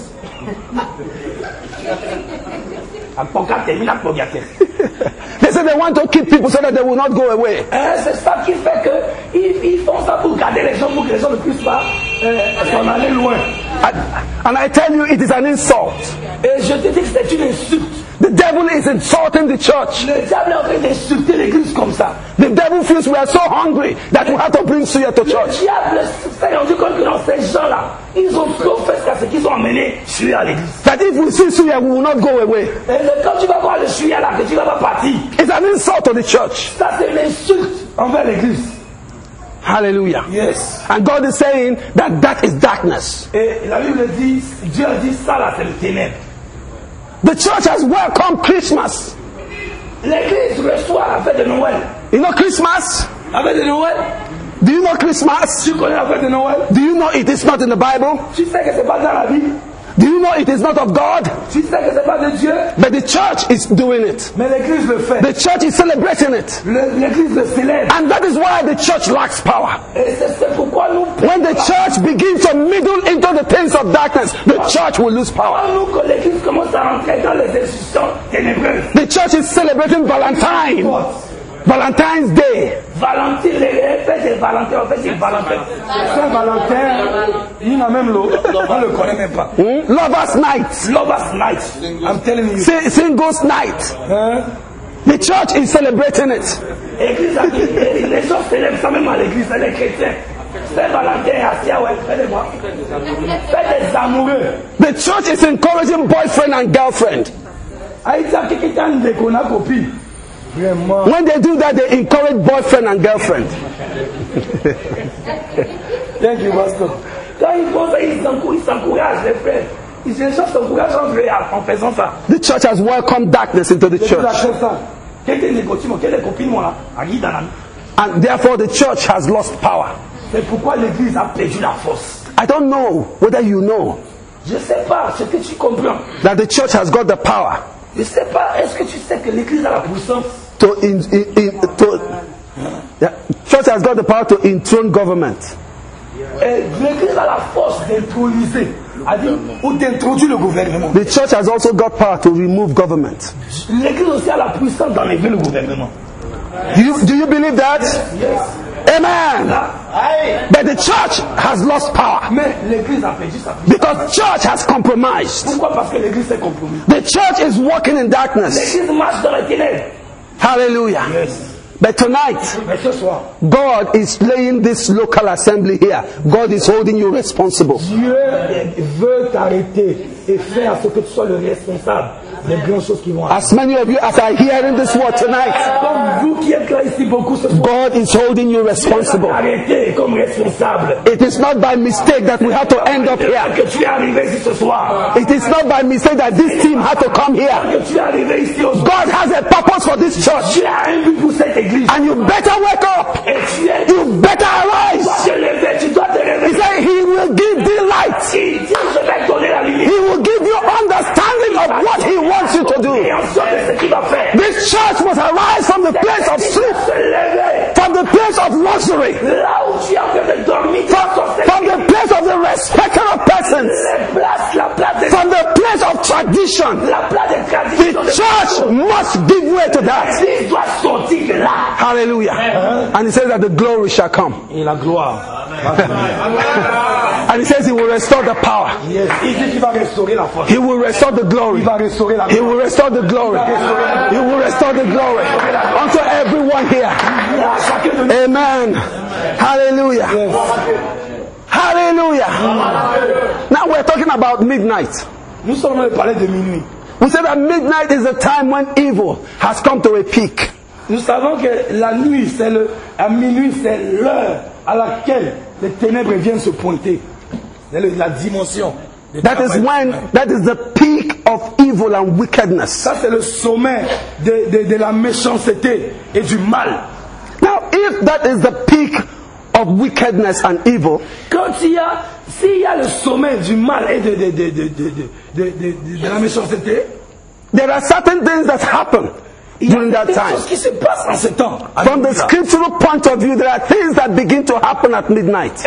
They say they want to keep people so that they will not go away. C'est ça qui fait que ils, ils font ça pour garder les gens, pour que les gens ne puissent pas euh, s'en aller loin. And, and I tell you, it is an insult. Et je te dis que c'est une insulte. The devil is insulting the church. Le diable est en train d'insulter l'église comme ça. The devil feels we are so hungry that we have to bring suya to Le church. diable s'est rendu compte que dans ces gens-là, ils ont trop fait ça, c'est qu'ils ont emmené suya à l'église. That if we see suya, we will not go away. Et le, quand tu vas voir le suya là, que tu vas pas partir, It's an insult to the church. ça c'est une insulte envers l'église. Hallelujah. Yes. And God is saying that that is darkness. Et la Bible dit, Dieu a dit ça là, c'est le ténèbre. The church has welcomed Christmas. L'église reçoit la fête de Noël. You know Christmas? La fête de Noël, Do you know Christmas? tu connais la fête de Noël? Do you know it is not in the Bible? Tu sais que c'est pas dans la Bible? Do you know it is not of God? Tu sais que c'est pas de Dieu? But the church is doing it. Mais l'église le fait. The church is celebrating it. Le- L'église le célèbre. And that is why the church lacks power. Et c'est c'est pourquoi nous, When the church begins to meddle into the things of darkness, the church will lose power. nous que l'église commence à rentrer dans les institutions ténébreuses. The church is celebrating Valentine. Valentine's Day. Valentin, les fêtes de Valentin, en fait c'est Valentin. Saint-Valentin, il n'a même l'eau, on ne le connaît même pas. Hmm? Lovers Night. Lovers Night, I'm telling you. Sing- Singles Night. Hein? The church is celebrating it. Église, les les gens célèbrent ça même à l'église, les chrétiens. Saint-Valentin, assis, ouais, faites-moi. Faites des amoureux. The church is encouraging boyfriend and girlfriend. Aïtia, quelqu'un de qu'on a copie. Vraiment. When they do that, they encourage boyfriend and girlfriend. Thank you, Pastor. Quand ils font ça, ils s'encou- ils s'encouragent, les frères. Ils se s'encouragent entre eux en faisant ça. The church has welcomed darkness into the C'est church. ça. Quelqu'un des copines, quelqu'un des copines, moi, là, à Guy dans la nuit. And therefore, the church has lost power. C'est pourquoi l'église a perdu la force. I don't know whether you know Je ne sais pas ce que tu comprends. that the church has got the power Je ne sais pas, est-ce que tu sais que l'église a la puissance? to, in, in, in, to the church has got the power to enthrone government. Et l'église a la force d'introniser, c'est-à-dire, ou d'introduire le gouvernement. The church has also got power to remove government. L'église aussi a la puissance d'enlever le gouvernement. Do you, do you believe that? Yes. Amen. But the church has lost power Mais l'église a perdu sa puissance. because church has compromised. Pourquoi? Parce que l'église s'est compromise. The church is walking in darkness. L'église marche dans les ténèbres. Hallelujah. Yes. But tonight, Mais ce soir, God is laying this local assembly here. God is holding you responsible. Dieu veut t'arrêter et faire à ce que tu sois le responsable des grandes choses qui vont arriver. As many of you as are hearing this word tonight, Comme vous qui êtes là ici beaucoup ce soir, God is holding you responsible. arrêtez comme responsable. It is not by mistake that we have to end up here. Que tu es arrivé ici ce soir. It is not by mistake that this team had to come here. Que tu es arrivé ici au soir. God has a purpose for this church. Tu as un but pour cette église. And you better wake up. Et tu es You better arise. te lever, tu dois te He lever. said he will give thee light. Il dit, je vais donner la lumière. He will give you understanding of what he wants you to do. Et en sorte de ce qu'il va faire. This church must arise from the place of sleep, Se lever. from the place of luxury, Là où tu es en train de dormir, from, from the place of the respecter of persons, la place, la place de from the place of tradition. la place de The tradition. church must give way to that. L'église doit sortir de là. Hallelujah. And he says that the glory shall come. Et la gloire. And he says he will restore the power. Yes. Il dit qu'il va restaurer la force. He will restore the glory. Il va restaurer la He will restore the glory. He will restore the glory unto everyone here. Amen. Hallelujah. Hallelujah. Now we're talking about midnight. Nous sommes en train de parler de minuit. We said that midnight is the time when evil has come to a peak. Nous savons que la nuit, c'est le, à minuit, c'est l'heure à laquelle les ténèbres viennent se pointer. C'est le, la dimension. That is when, that is the peak of evil and wickedness. Ça, c'est le sommet de, de, de la méchanceté et du mal. Now, if that is the peak of wickedness and evil, quand il y a, s'il y a le sommet du mal et de, de, de, de, de, de, de, de, de la méchanceté, there are certain things that happen during that time. Qui se passe en ce temps. From the scriptural point of view, there are things that begin to happen at midnight.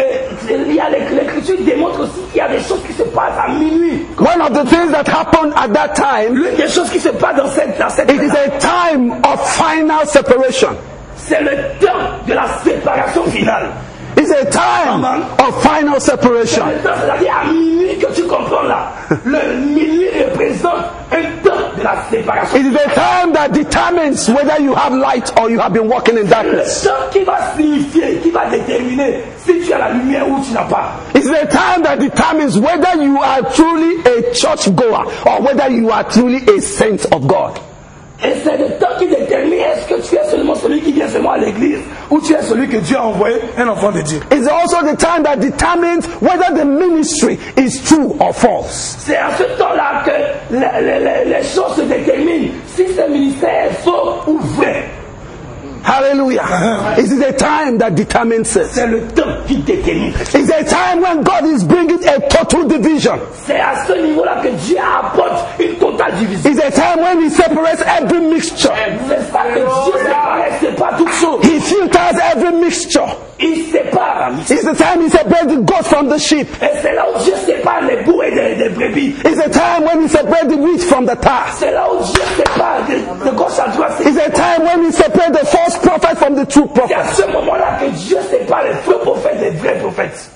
L'écriture démontre aussi qu'il y a des choses qui se passent à minuit. One of the things that happen at that time, l'une des choses qui se passe dans cette, dans cette it is a time of final separation. C'est le temps de la séparation finale. It's a time of final separation. C'est-à-dire à minuit que tu comprends là. Le minuit représente un temps de la séparation. It is a time that determines whether you have light or you have been walking in darkness. Le temps qui va signifier, qui va déterminer si tu as la lumière ou tu n'as pas. It is a time that determines whether you are truly a church goer or whether you are truly a saint of God. Et c'est le temps qui détermine est-ce que tu es seulement celui qui vient seulement à l'église ou tu es celui que Dieu a envoyé, un enfant de Dieu. It's also the time that determines whether the ministry is true or false. C'est à ce temps-là que les, les, les choses se déterminent si ce ministère est faux ou vrai. Hallelujah. Uh-huh. It is a time that determines it. C'est le temps qui détermine. It's a time when God is bringing a total division. C'est à ce niveau-là que Dieu apporte une totale division. It's a time when He separates every mixture. C'est ça que Dieu sépare, sépare toute chose. He filters every mixture. Il sépare. It's the time He separates the goat from the sheep. Et c'est là où Dieu sépare les boucs et les, les brebis. It's a time when He separates the wheat from the tares. C'est là où Dieu sépare de, de gauche à droite. It's a time when He separates the false prophet from the true prophet. C'est à ce moment-là que Dieu sépare les faux prophètes des vrais prophètes.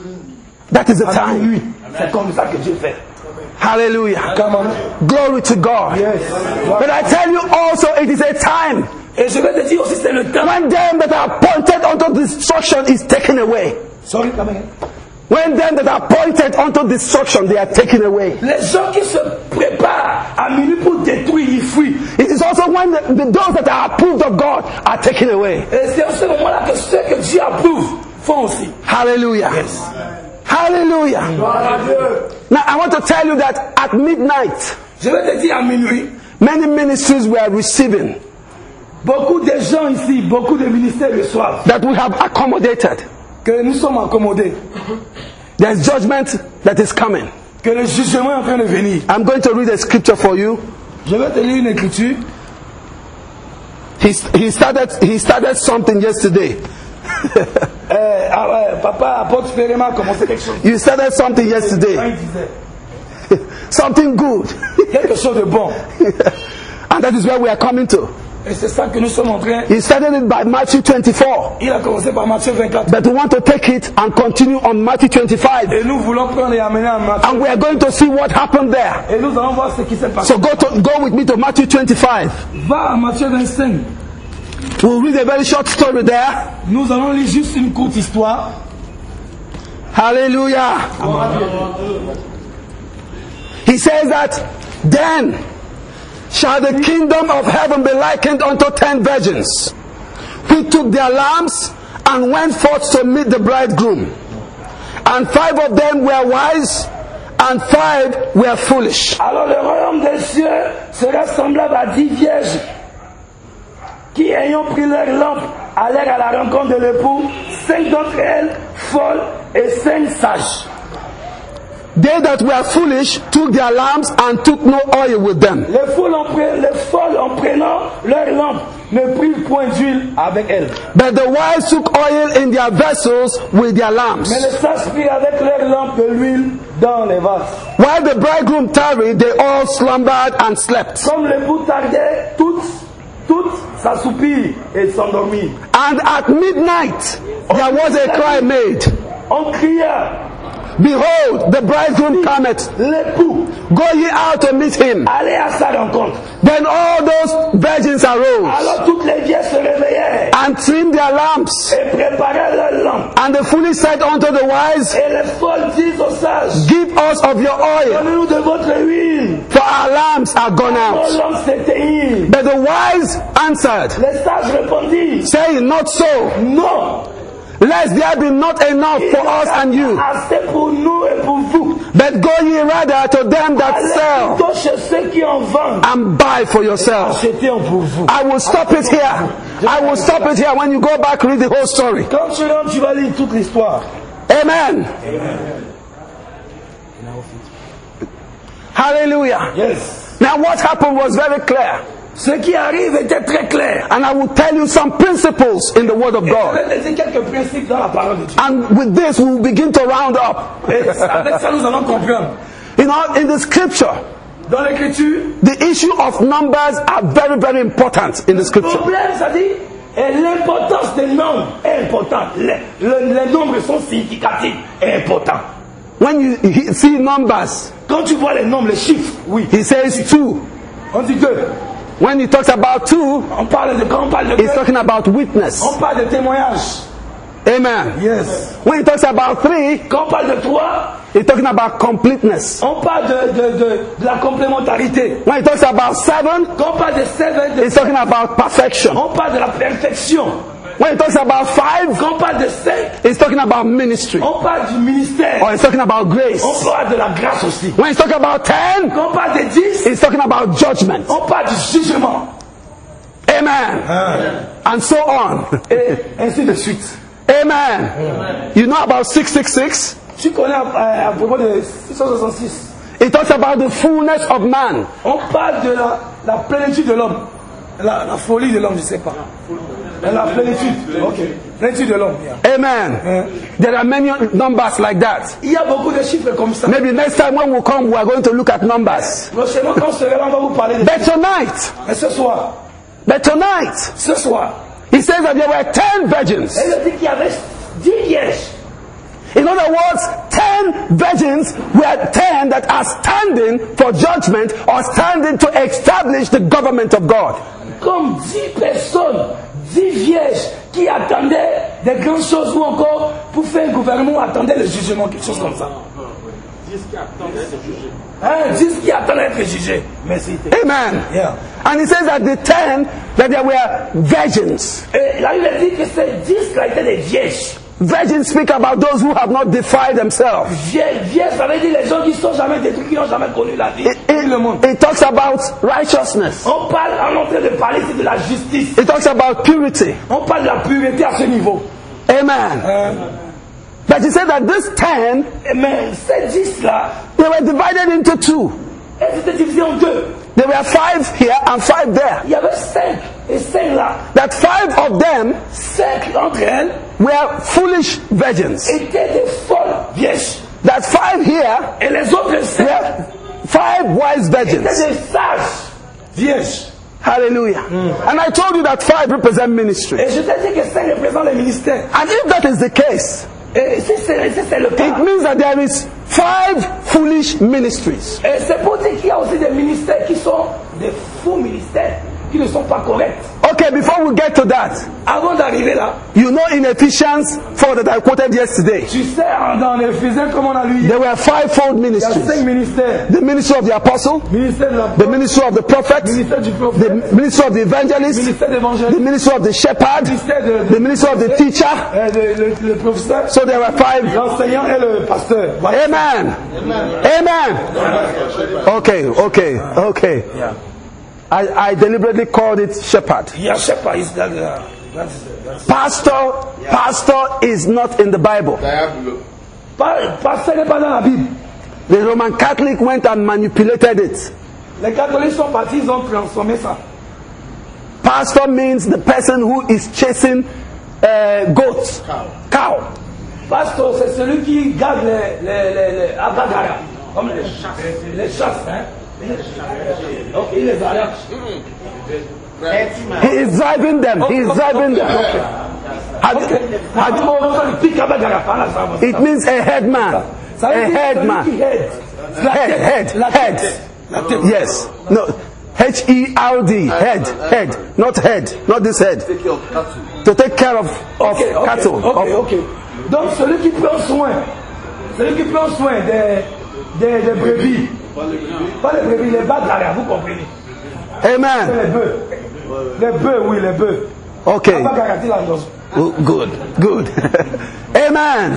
That is the time. C'est comme ça que Dieu fait. Hallelujah. Come on. Glory to God. Yes. But I tell you also, it is a time et je vais te dire aussi, c'est le temps when them that are appointed unto destruction is taken away. Sorry, come again. When them that are appointed unto destruction, they are taken away. Les gens qui se préparent à minuit pour détruire, ils fuient. It is also when the, the, those that are approved of God are taken away. Et c'est à ce moment-là que ceux que Dieu approuve font aussi. Hallelujah. Yes. Hallelujah. Now I want to tell you that at midnight, je vais te dire à minuit, many ministries were receiving. Beaucoup de gens ici, beaucoup de ministères reçoivent. That we have accommodated. Que nous sommes accommodés. There's judgment that is coming. Que le jugement est en train de venir. I'm going to read a scripture for you. Je vais te lire une écriture. He, he started he started something yesterday. eh, ah ouais, papa apôtre Ferrema a commencé quelque chose. You started something yesterday. Something good. Quelque chose de bon. And that is where we are coming to. Et c'est ça que nous sommes en train. He started it by Matthew twenty-four. Il a commencé par Matthieu vingt-quatre. But we want to take it and continue on Matthew twenty-five. Et nous voulons prendre et amener à Matthieu. And we are going to see what happened there. Et nous allons voir ce qui s'est passé. So go to go with me to Matthew twenty-five. Va à Matthieu vingt-cinq. We'll read a very short story there. Nous allons lire juste une courte histoire. Hallelujah. He says that then shall the kingdom of heaven be likened unto ten virgins, who took their lamps and went forth to meet the bridegroom. And five of them were wise, and five were foolish. Alors le royaume des cieux sera semblable à dix vierges qui, ayant pris leurs lampes, allèrent à la rencontre de l'époux. Cinq d'entre elles folles et cinq sages. They that were foolish took their lamps and took no oil with them. Les folles en, pre- les folles en prenant leurs lampes ne prirent point d'huile avec elles. But the wise took oil in their vessels with their lamps. Mais les sages prirent avec leurs lampes de l'huile dans les vases. While the bridegroom tarried, they all slumbered and slept. Comme l'époux tardait, toutes, toutes s'assoupirent et s'endormirent. And at midnight there was a cry made. On cria, Behold, the bridegroom cometh. l'époux, Go ye out to meet him. allez à sa rencontre. Then all those virgins arose Alors toutes les vieilles se réveillèrent and trimmed their lamps. et préparaient leurs lampes. And the foolish said unto the wise, Et les folles disent aux sages, Give us of your oil, donnez-nous de votre huile. for our lamps are gone Nos out. lampes s'éteignirent. But the wise answered, Les sages répondirent, saying, Not so, non, lest there be not enough il for us and you. assez pour nous et pour vous. But go ye rather to them that Allez sell, plutôt chez ceux qui en vendent. and buy for yourselves. Achetez-en pour vous. I will stop it here. I will stop it here. When you go back, read the whole story. Quand tu rentres, tu vas lire toute l'histoire. Amen. Hallelujah. Yes. Now what happened was very clear. Ce qui arrive était très clair. And I will tell you some principles in the Word of Je God. vais te dire quelques principes dans la parole de Dieu. And with this, we will begin to round up. Et avec ça, nous allons comprendre. You know, in the scripture, Dans l'écriture, the issue of numbers are very, very important in the le scripture. problème, c'est-à-dire, et l'importance des nombres est importante. Les, le- les nombres sont significatifs et importants. When you he- see numbers, Quand tu vois les nombres, les chiffres, oui. he says two. On dit deux. When he talks about two, On parle de, quand on parle de he's deux, talking about witness. on parle de témoignage. Amen. Yes. When he talks about three, Quand on parle de trois, he's talking about completeness. on parle de, de, de, de la complémentarité. When he talks about seven, Quand on parle de seven, de- he's talking about perfection. on parle de la perfection. When he talks about five, Quand on parle de cinq, he's talking about ministry. on parle du ministère. Or he's talking about grace. On parle de la grâce aussi. When he's talking about ten, Quand on parle de dix, he's talking about judgment. on parle du jugement. Amen. And so on. Et ainsi de suite. Amen. You know about six six six? Tu connais à, à propos de six cent soixante-six. It talks about the fullness of man. On parle de la, la plénitude de l'homme. La, la folie de l'homme, je ne sais pas. La plénitude. Ok. Plénitude de l'homme. Yeah. Amen. There are many numbers like that. Il y a beaucoup de chiffres comme ça. Maybe next time when we come, we are going to look at numbers. Prochainement, quand on se verra, on va vous parler de But tonight, Mais ce soir, but tonight, ce soir, he says that there were ten virgins. elle dit qu'il y avait dix vierges. In other words, ten virgins were ten that are standing for judgment or standing to establish the government of God. Comme dix personnes, dix vierges qui attendaient des grandes choses ou encore pour faire un gouvernement attendaient le jugement, quelque chose comme ça. dix qui attendent d'être jugés. Hein, dix qui attendaient d'être jugés. Merci. Amen. Yeah. And he says that the ten, that there were virgins. Et la Bible dit que ces dix là étaient des vierges. Virgins speak about those who have not defiled themselves. Vierges, vierges, ça veut dire les gens qui sont jamais détruits, qui n'ont jamais connu la vie. It, it, it talks about righteousness. On parle, on est en train de parler ici de la justice. It talks about purity. On parle de la pureté à ce niveau. Amen. Hein? But he said that this ten, Mais ces dix là, they were divided into two. elles étaient divisées en deux. There were five here and five there. Il y avait cinq. Et cinq là, That five of them cinq d'entre elles were foolish virgins. étaient des folles vierges. That five here Et les autres cinq were five wise étaient virgins. des sages vierges. Hallelujah. And I told you that five represent ministry. Et je t'ai dit que cinq représentent les ministères. And if that is the case, Et si c'est si c'est le it cas, means that there is five foolish ministries. et c'est pour dire qu'il y a aussi des ministères qui sont des faux ministères, qui ne sont pas corrects. Okay, before we get to that, Avant d'arriver là, you know in Ephesians four that I quoted yesterday, tu sais, en- dans Éphésiens, comme on a lu, there were fivefold il y a cinq ministries. ministères. The ministry of the apostle, Ministère de la the ministry of the prophet, ministère du the prophète, ministry of the evangelist, ministère the d'évangéliste, ministry of the shepherd, ministère de, the ministry of the teacher. euh, de- le, le professeur, So there were five. l'enseignant et le pasteur. Voilà. Amen. Amen. Okay, okay, okay. I, I deliberately called it shepherd. Il y a, je sais pas, il se donne là. That's- that's- Pastor, pastor is not in the Bible. Pas- Pasteur n'est pas dans la Bible. The Roman Catholic went and manipulated it. Les catholiques sont partis, ils ont transformé ça. Pastor means the person who is chasing uh, goats, cow. Pasteur, c'est celui qui garde les, les, les, les agagara, comme les chasses, les chasses, hein. Donc il les arrache. He is driving them. He is driving them. Had- had- it means a head man. A head man. Head, head, head. Yes. No. H E R D. Head, head. Not head. Not this head. To take care of, of Okay, okay, cattle. ok, of- ok. Donc celui qui prend soin, celui qui prend soin des, des, des brebis, pas les brebis, les bagares, vous comprenez? C'est Amen. les bœufs. Les bœufs, oui, les bœufs. Okay. Les bagares, il en dose. Oh, good, good. Amen.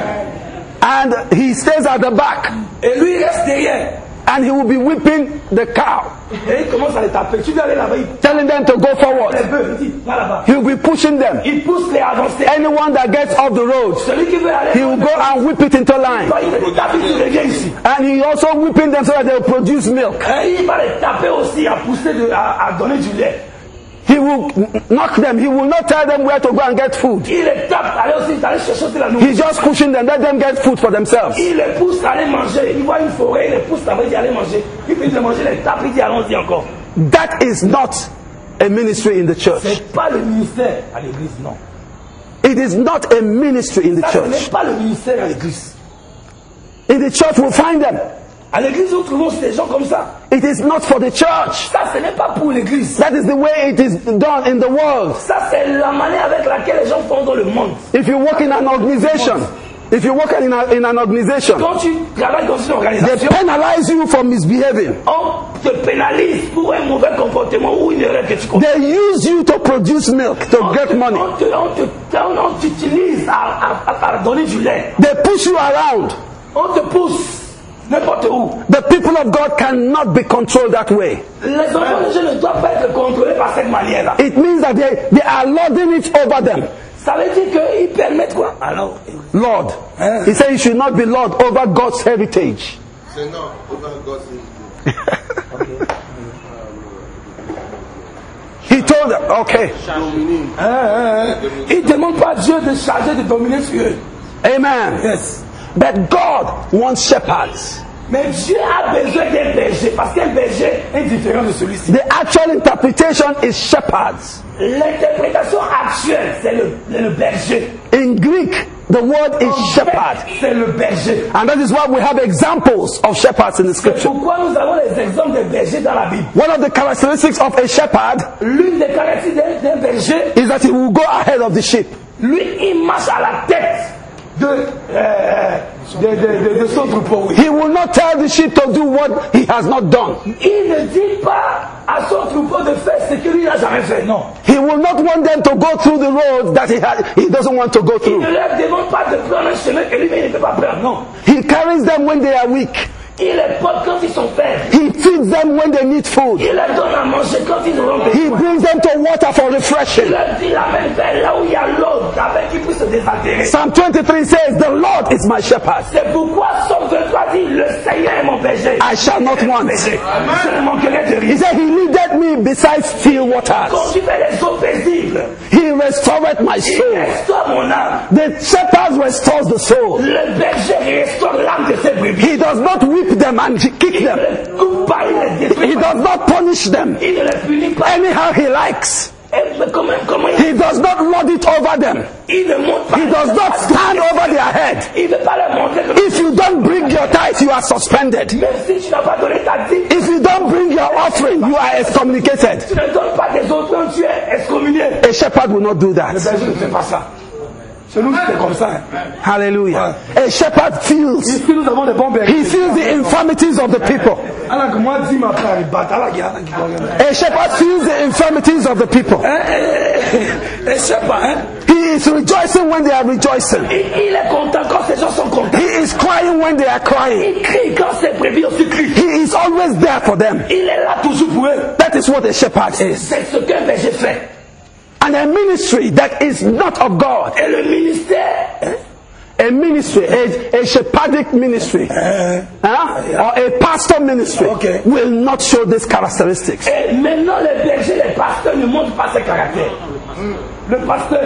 And he stays at the back. Et lui, il reste derrière. And he will be whipping the cow, Et il commence à les taper. Tu dois aller là-bas, il telling them to go les forward. bœufs, il dit, va là-bas. He will be pushing them. Il pousse les avancer. Anyone that gets off the road, Celui qui veut aller, he will go and whip it into line. il les tape, il revient ici. And he also whipping them so that they will produce milk. Et il va les taper aussi à pousser, de, à, à donner du lait. He will knock them. He will not tell them where to go and get food. Il les tape, allez aussi, allez chercher aussi la nourriture. He's just pushing them. Let them get food for themselves. Il les pousse à aller manger. Il voit une forêt, il les pousse là-bas, il dit allez manger. Il finit de manger, il les tape, il dit allons-y encore. That is not a ministry in the church. C'est pas le ministère à l'église, non. It is not a ministry in the Ça, ce n'est church. pas le ministère à l'église. In the church, we'll find them. À l'église, nous trouvons des gens comme ça. It is not for the church. Ça, ce n'est pas pour l'église. That is the way it is done in the world. Ça, c'est la manière avec laquelle les gens font dans le monde. If you work in an organization, if you work in, a, in an organization, Quand tu travailles dans une they organisation, penalize you for misbehaving. on te pénalise pour un mauvais comportement ou une erreur que tu commets. They use you to produce milk, to get money. On te- on te- on t'utilise à, à- à donner du lait. They push you around. On te pousse n'importe où. The people of God cannot be controlled that way. Les enfants de Dieu ne doivent pas être contrôlés par cette manière-là. It means that they, they are lording it over them. Ça veut dire qu'ils permettent quoi? Alors, Lord. Huh? He said you should not be Lord over God's heritage. C'est non, over God's heritage. He told them, okay. Dominique. hein, hein, hein. Ils ne demandent pas à Dieu de charger, de dominer sur eux. Amen. Yes. But God wants shepherds. Mais Dieu a besoin d'un berger parce qu'un berger est différent de celui-ci. The actual interpretation is shepherds. L'interprétation actuelle, c'est le, le berger. In Greek, the word is En shepherd. fait, c'est le berger. And that is why we have examples of shepherds in the C'est scripture. pourquoi nous avons les exemples des bergers dans la Bible. One of the characteristics of a shepherd L'une des caractéristiques d'un d'un berger, is that he will go ahead of the sheep. lui, il marche à la tête de, euh, de, de, de, de son troupeau. Oui. He will not tell the sheep to do what he has not done. Il ne dit pas à son troupeau de faire ce que lui n'a jamais fait. Non. He will not want them to go through the road that he, ha- he doesn't want to go Il through. ne leur demande pas de prendre un chemin que lui-même ne peut pas prendre. Non. He carries them when they are weak. Il les porte quand ils sont faibles. He feeds them when they need food. Il leur donne à manger quand ils auront He besoin. brings them to water for Il refreshing. leur dit la même vers là où il y a l'eau avec qui puisse se désaltérer. Psalm twenty-three says, the Lord is my shepherd. C'est pourquoi Somme vingt-trois dit le Seigneur est mon berger. I shall not want. Berger. Je ne manquerai de He rien. said, he leadeth me beside still waters. Quand tu fais les eaux paisibles, He restored my il soul. restaure mon âme. The shepherd restores the soul. Le berger restaure l'âme de ses brebis. He does not whip them and kick Il them. ne les coupe pas, il les détruit He pas. does not punish them Il ne les punit pas. anyhow he likes. Et mais comment, comment il, He does not lord it over them. il ne monte pas. He does not stand over their head. Il ne veut pas leur montrer que If you don't bring your tithe, you are suspended. même si tu n'as pas donné ta dîme, If you don't bring your offering, you are excommunicated. tu ne donnes pas tes offrandes, tu es excommunié. A shepherd will not do Le that. berger ne fait pas ça. Chez nous, c'est comme ça. Hein. Hallelujah. A shepherd feels. Ici, nous avons des bons bergers. He feels the infirmities of the people. Alors que moi, dis ma frère, il bat à la guerre. A shepherd feels the infirmities of the people. Je sais pas, hein. He is rejoicing when they are rejoicing. Il, il est content quand ces gens sont contents. He is crying when they are crying. Il crie quand ses brebis aussi crient. He is always there for them. Il est là toujours pour eux. That is what a shepherd is. C'est ce qu'un berger fait. And a ministry that is not of God, Et le ministère, hein, a ministry, a, a shepherdic ministry, huh? or a pastor ministry, Okay. will not show these characteristics. et maintenant les bergers, les pasteurs ne montrent pas ces caractères. Le pasteur,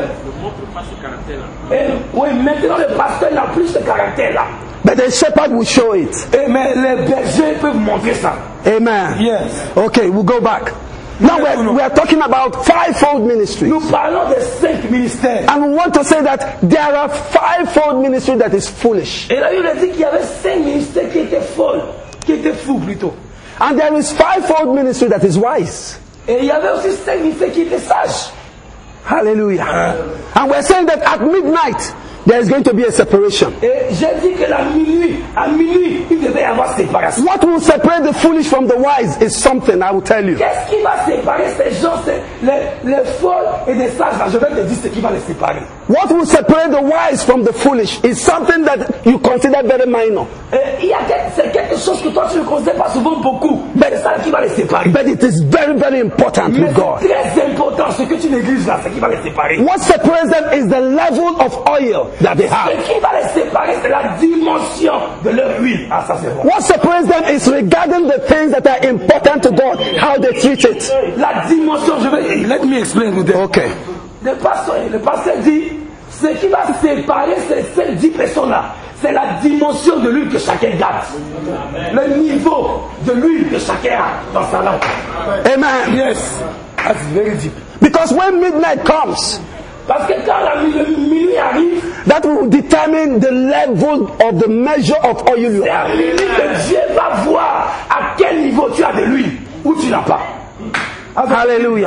et, oui, maintenant le pasteur n'a plus ce caractère-là. But a shepherd will show it. Et, mais les bergers peuvent montrer ça. Amen. Yes. Okay, we'll go back. Now we're, we are talking about fivefold ministry. Nous parlons des cinq ministères. And we want to say that there are fivefold ministry that is foolish. Et la Bible dit qu'il y avait cinq ministères qui étaient folles, qui étaient fous plutôt. And there is fivefold ministry that is wise. Et il y avait aussi cinq ministères qui étaient sages. Hallelujah. And we're saying that at midnight, there is going to be a separation. Et j'ai dit que la minuit, à minuit, il devait y avoir séparation. What will separate the foolish from the wise is something, I will tell you. Qu'est-ce qui va séparer ces gens, ces- les, les folles et les sages là? Je vais te dire ce qui va les séparer. What will separate the wise from the foolish is something that you consider very minor. Et il y a quelque, c'est quelque chose que toi tu ne considères pas souvent beaucoup, mais c'est ça qui va les séparer. But it is very, very important Mais with God. c'est très important, ce que tu négliges là, c'est qui va les séparer. What separates them is the level of oil that they have. Ce qui va les séparer, c'est la dimension de leur huile. Ah, ça c'est bon. What separates them is regarding the things that are important to God, how they treat it. La dimension, je vais. Let me explain with them. Okay. Le pasteur, le pasteur dit, ce qui va séparer ces, ces dix personnes-là, c'est la dimension de l'huile que chacun garde. Le niveau de l'huile que chacun a dans sa lampe. Amen. Yes. That's very deep. Because when midnight comes, Parce que quand la mi- le minuit arrive, that will determine the level of the measure of oil you c'est à have. minuit que Dieu va voir à quel niveau tu as de l'huile ou tu n'as pas. Hallelujah.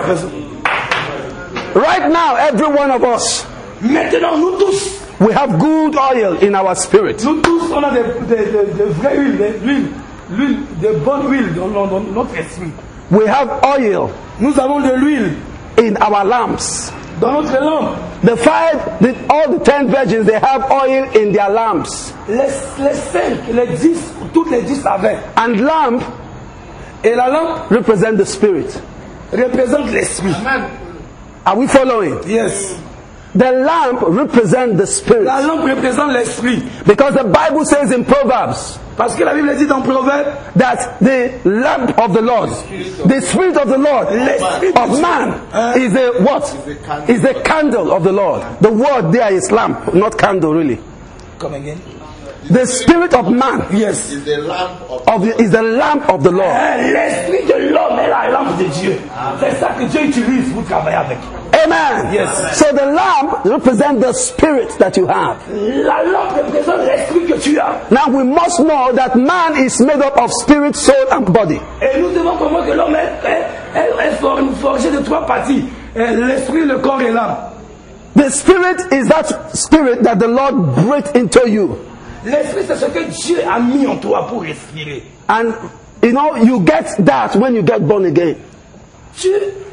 Right now, every one of us, Maintenant, nous tous, we have good oil in our spirit. nous tous, on a des, des, des, des vraies huiles, des, l'huile, l'huile, de bonnes huiles dans, dans- dans notre esprit. We have oil Nous avons de l'huile in our lamps. dans notre lampe. The five, the, all the ten virgins, they have oil in their lamps. Les, les cinq, les dix, toutes les dix avaient. And lamp Et la lampe represent the spirit. représente l'esprit. Are we following? Yes. The lamp represent the spirit. La lampe représente l'esprit. Because the Bible says in Proverbs Parce que la Bible dit dans Proverbe, that the lamp of the Lord, the spirit of the Lord, of man, is a what? Is a candle of the Lord. The word there is lamp, not candle really. come again. The spirit of man Yes. is the lamp of of the, is the lamp of the Lord. Euh, L'esprit de l'homme est la lampe de Dieu. C'est ça que Dieu utilise pour travailler avec. Amen. Yes. So the lamp represents the spirit that you have. La lampe représente l'esprit que tu as. Now we must know that man is made up of spirit, soul, and body. Et nous devons comprendre que l'homme est, est, est, est for- forgé de trois parties. Euh, L'esprit, le corps et l'âme. The spirit is that spirit that the Lord breathed into you. L'esprit, c'est ce que Dieu a mis en toi pour respirer. And you know, you get that when you get born again. Tu,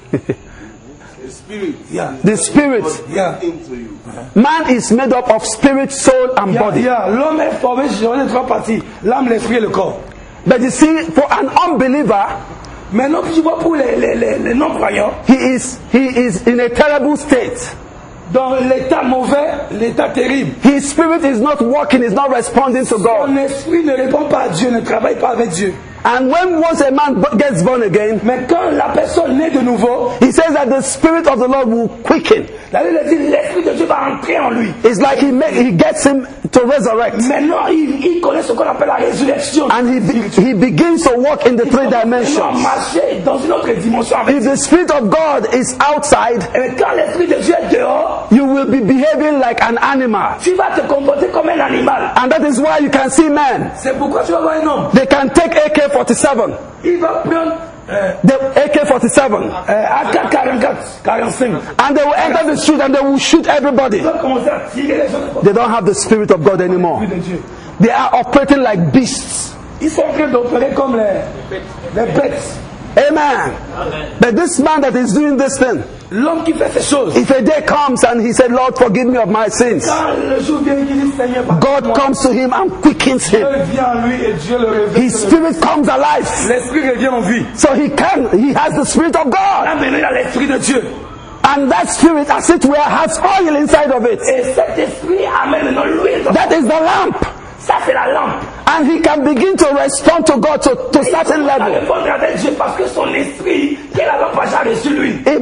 the spirit yeah, The spirit. yeah. into you. Man is made up of spirit, soul, and Yeah, body. yeah. L'homme est formé sur les trois parties. L'âme, l'esprit et le corps. But you see, for an unbeliever, Maintenant, tu vois, pour les, les, les, les non-croyants, he is he is in a terrible state. dans l'état mauvais, l'état terrible, His spirit is not working, is not responding to ton God. esprit ne répond pas à Dieu, ne travaille pas avec Dieu. And when once a man b- gets born again, Mais quand la personne naît de nouveau, he says that the spirit of the Lord will quicken. la Bible dit l'esprit de Dieu va entrer en lui. It's like he make, he gets him to resurrect. Maintenant, il, il connaît ce qu'on appelle la résurrection. And he be, he begins to walk in the three Il va dimensions. marcher dans une autre dimension avec If the spirit of God is outside, Et quand l'esprit de Dieu est dehors, you will be behaving like an animal. tu vas te comporter comme un animal. And that is why you can see men. C'est pourquoi tu vas voir un homme. They can take A K forty-seven. Il va prendre euh, The A K forty-seven. euh, A K quarante-quatre, quarante-cinq. And they will enter the street and they will shoot everybody. Il va commencer à tirer les gens. They don't have the spirit of God anymore. De Dieu. They are operating like beasts. Ils sont en train d'opérer comme les, les bêtes. Amen. But this man that is doing this thing, L'homme qui fait ces choses. if a day comes and he said, Lord, forgive me of my sins, Quand le jour vient, il dit Seigneur, God pardonne-moi. comes to him and quickens Dieu him. vient à lui et Dieu le réveille. His spirit comes alive. L'esprit revient en vie. So he can, he has the spirit of God. Là, maintenant, il a l'esprit de Dieu. And that spirit, as it were, has oil inside of it. Et cet esprit amène maintenant l'huile. dans- That is the lamp. Ça, c'est la lampe. And he can begin to respond to God to, to certain Il va level. répondre avec Dieu parce que son esprit, que la lampe a déjà reçu lui. If this same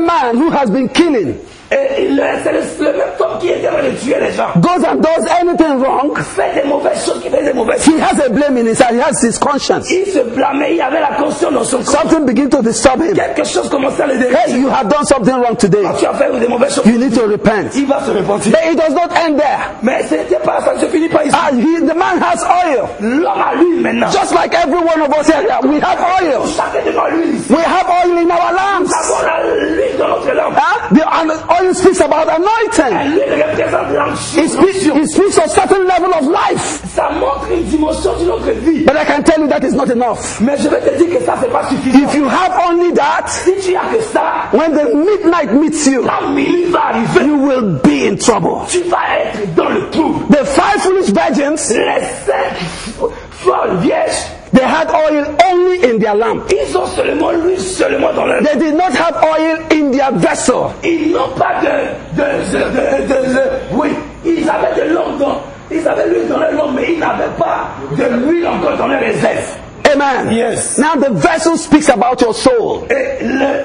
man who has been killing Et le- c'est le, le même homme qui était en train de tuer les gens. goes and does anything wrong, Fait des mauvaises choses, qui fait des mauvaises choses. he has a blame in his heart. He has his conscience. Il se blâmait, il avait la conscience dans son corps. Something begins to disturb him. Quelque chose commençait à le Hey, déranger. you have done something wrong today. Tu as fait des mauvaises choses. You need to repent. Il va se repentir. But it does not end there. Mais ce n'était pas ça, ne se finit pas ici. Ah, he, the man has oil. L'homme a l'huile maintenant. Just like every one of us here, we have oil. Chacun de nous a l'huile ici. We have oil in our lamps. Nous avons la- l'huile dans notre lampe. Huh? The and the oil speaks about anointing. L'huile représente It speaks, l'onction. it speaks of certain level of life. Ça montre une dimension de notre vie. But I can tell you that is not enough. Mais je vais te dire que ça, c'est pas suffisant. If you have only that, Si tu as que ça, when the midnight meets you, la minuit va arriver. you will be in trouble. Tu vas être dans le trou. The five foolish virgins, Les cinq folles vierges, they had oil only in their lamp. ils ont seulement l'huile seulement dans leur. They did not have oil in their vessel. Ils n'ont pas de, de, de, de, de, de- oui, ils avaient de l'eau dans, ils avaient l'huile dans leur lampe, mais ils n'avaient pas de l'huile encore dans leur réserve. Amen. Yes. Now the vessel speaks about your soul. Et le,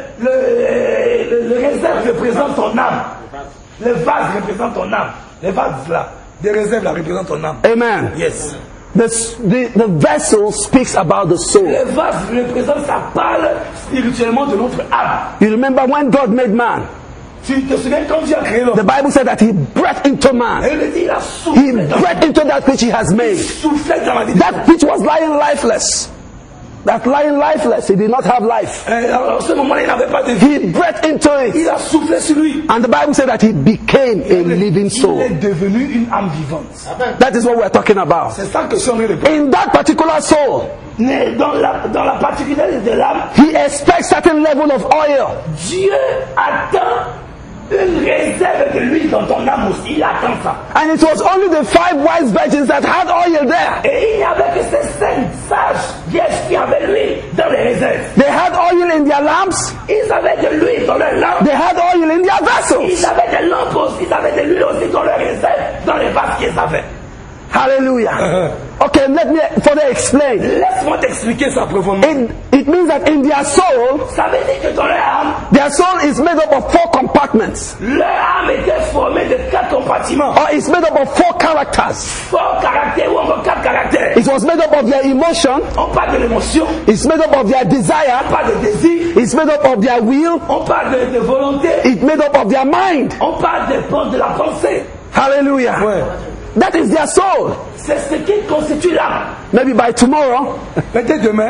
le, le, le réserve représente ton âme. Le vase représente ton âme. Les vases là, des réserves là représentent ton âme. Amen. Yes. The, the, the vessel speaks about the soul. Le vase représente, ça parle spirituellement de notre âme. You remember when God made man, Tu te souviens quand Dieu a créé l'homme? the Bible said that he breathed into man. Et il dit, il a He soufflé dans, breathed into that which he has made. soufflé dans la vie. That which was lying lifeless. That lying lifeless, he did not have life. Et en ce moment-là, il n'avait pas de vie. He breathed into Il it. a soufflé sur lui. And the Bible said that he became a living Il soul. est devenu une âme vivante. That is what we're talking about. C'est ça que je suis en train de parler. In that particular soul, Mais dans la, dans la particularité de l'âme, he expects certain level of oil. Dieu attend une réserve de l'huile dans ton âme aussi. Il attend ça. And it was only the five wise virgins that had oil there. Et il n'y avait que ces cinq sages vierges qui avaient l'huile dans les réserves. They had oil in their lamps. Ils avaient de l'huile dans leurs lampes. They had oil in their vessels. Ils avaient des lampes aussi. Ils avaient de l'huile aussi dans leurs réserves, dans les vases qu'ils avaient. Hallelujah. Okay, let me further explain. Laisse-moi t'expliquer ça profondément. It, it means that in their soul, Ça veut dire que dans leur âme, their soul is made up of four compartments. leur âme était formée de quatre compartiments. Or it's made up of four characters. Fort caractère ou encore quatre caractères. It was made up of their emotion. On parle de l'émotion, It's made up of their on desire. parle de désir, It's made up of their will. on parle de, de volonté, It's made up of their mind. on parle de, pen- de la pensée. Hallelujah. That is their soul. C'est ce qui constitue l'âme. Maybe by tomorrow, Peut-être demain,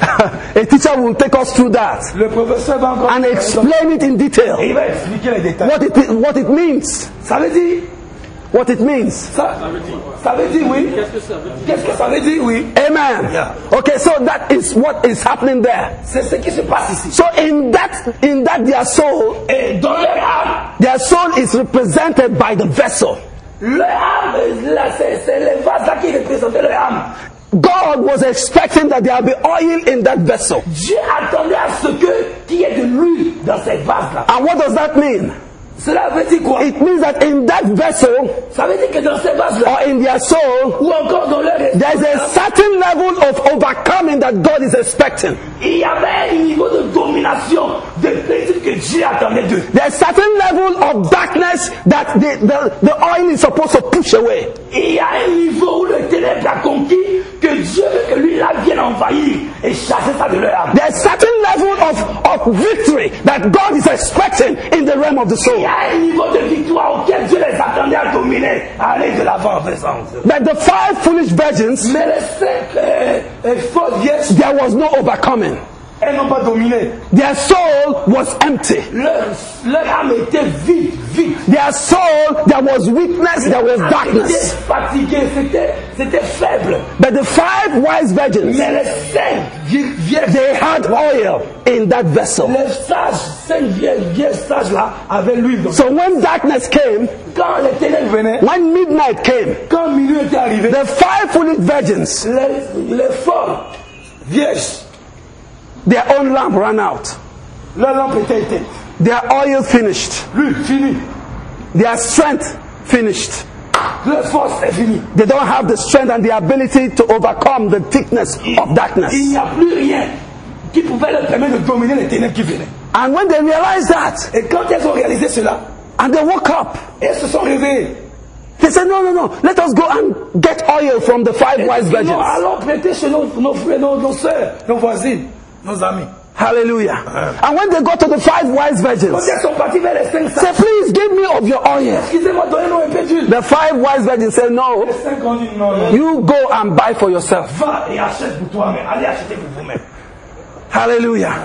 a teacher will take us through that le professeur va encore and explain it in detail. il va expliquer les détails. What it, what it means. Ça veut dire, What it means. ça, ça veut dire oui. Qu'est-ce que ça veut dire oui? Amen. Yeah. Okay, so that is what is happening there. C'est ce qui se passe ici. So in that, in that their soul, Et dans leur âme, their soul is represented by the vessel. leur âme, là, c'est, c'est les vases là qui représentent leur âme. God was expecting that there will be oil in that vessel. Dieu attendait à ce que qu'il y ait de l'huile dans ces vases là. And what does that mean? Cela veut dire quoi? It means that in that vessel Ça veut dire que dans ces vases là, or in their soul, ou encore dans leur there's a certain level of overcoming that God is expecting. il y avait un niveau de domination, de plaisir que Dieu attendait d'eux. There's a certain level of darkness that the, the, the oil is supposed to push away. Il y a un niveau où le ténèbre a conquis que Dieu veut que lui là vienne envahir et chasser ça de leur âme. There's a certain level of, of victory that God is expecting in the realm of the Il soul. y a un niveau de victoire auquel Dieu les attendait à dominer, à aller de l'avant en faisant. But the five foolish virgins, Mais les cinq euh, euh, folles vierges, there was no overcoming. elles n'ont pas dominé. Their soul was empty. Leur, leur âme était vide, vide. Their soul, there was weakness, there was C'était darkness. fatigué, c'était, c'était faible. But the five wise virgins, Mais les cinq vi- vierges, they had oil in that vessel. les sages, cinq vierges, vierges sages là, avaient l'huile. dans- So when darkness came, Quand les ténèbres venaient, when midnight came, quand minuit était arrivé, the five foolish virgins, les, les folles vierges, their own lamp ran out. leur lampe était éteinte. Their oil finished. L'huile finie. Their strength finished. Leur force est finie. They don't have the strength and the ability to overcome the thickness of darkness. Il n'y a plus rien qui pouvait leur permettre de dominer les ténèbres qui venaient. And when they realized that, Et quand elles ont réalisé cela, and they woke up, elles se sont réveillées. they said, no, no, no, let us go and get oil from the five wise Non, virgins. allons prêter chez nos, nos frères, nos, nos soeurs, nos voisines, nos amis. Hallelujah. And when they got to the five wise Quand virgins, elles sont parties vers les cinq say, sacs, please give me of your oil. excusez-moi, donnez-nous un peu d'huile. The five wise virgins said, no, Les cinq ont dit non, non. you go and buy for yourself. Va et achète pour toi-même. Allez acheter pour vous-même. Hallelujah.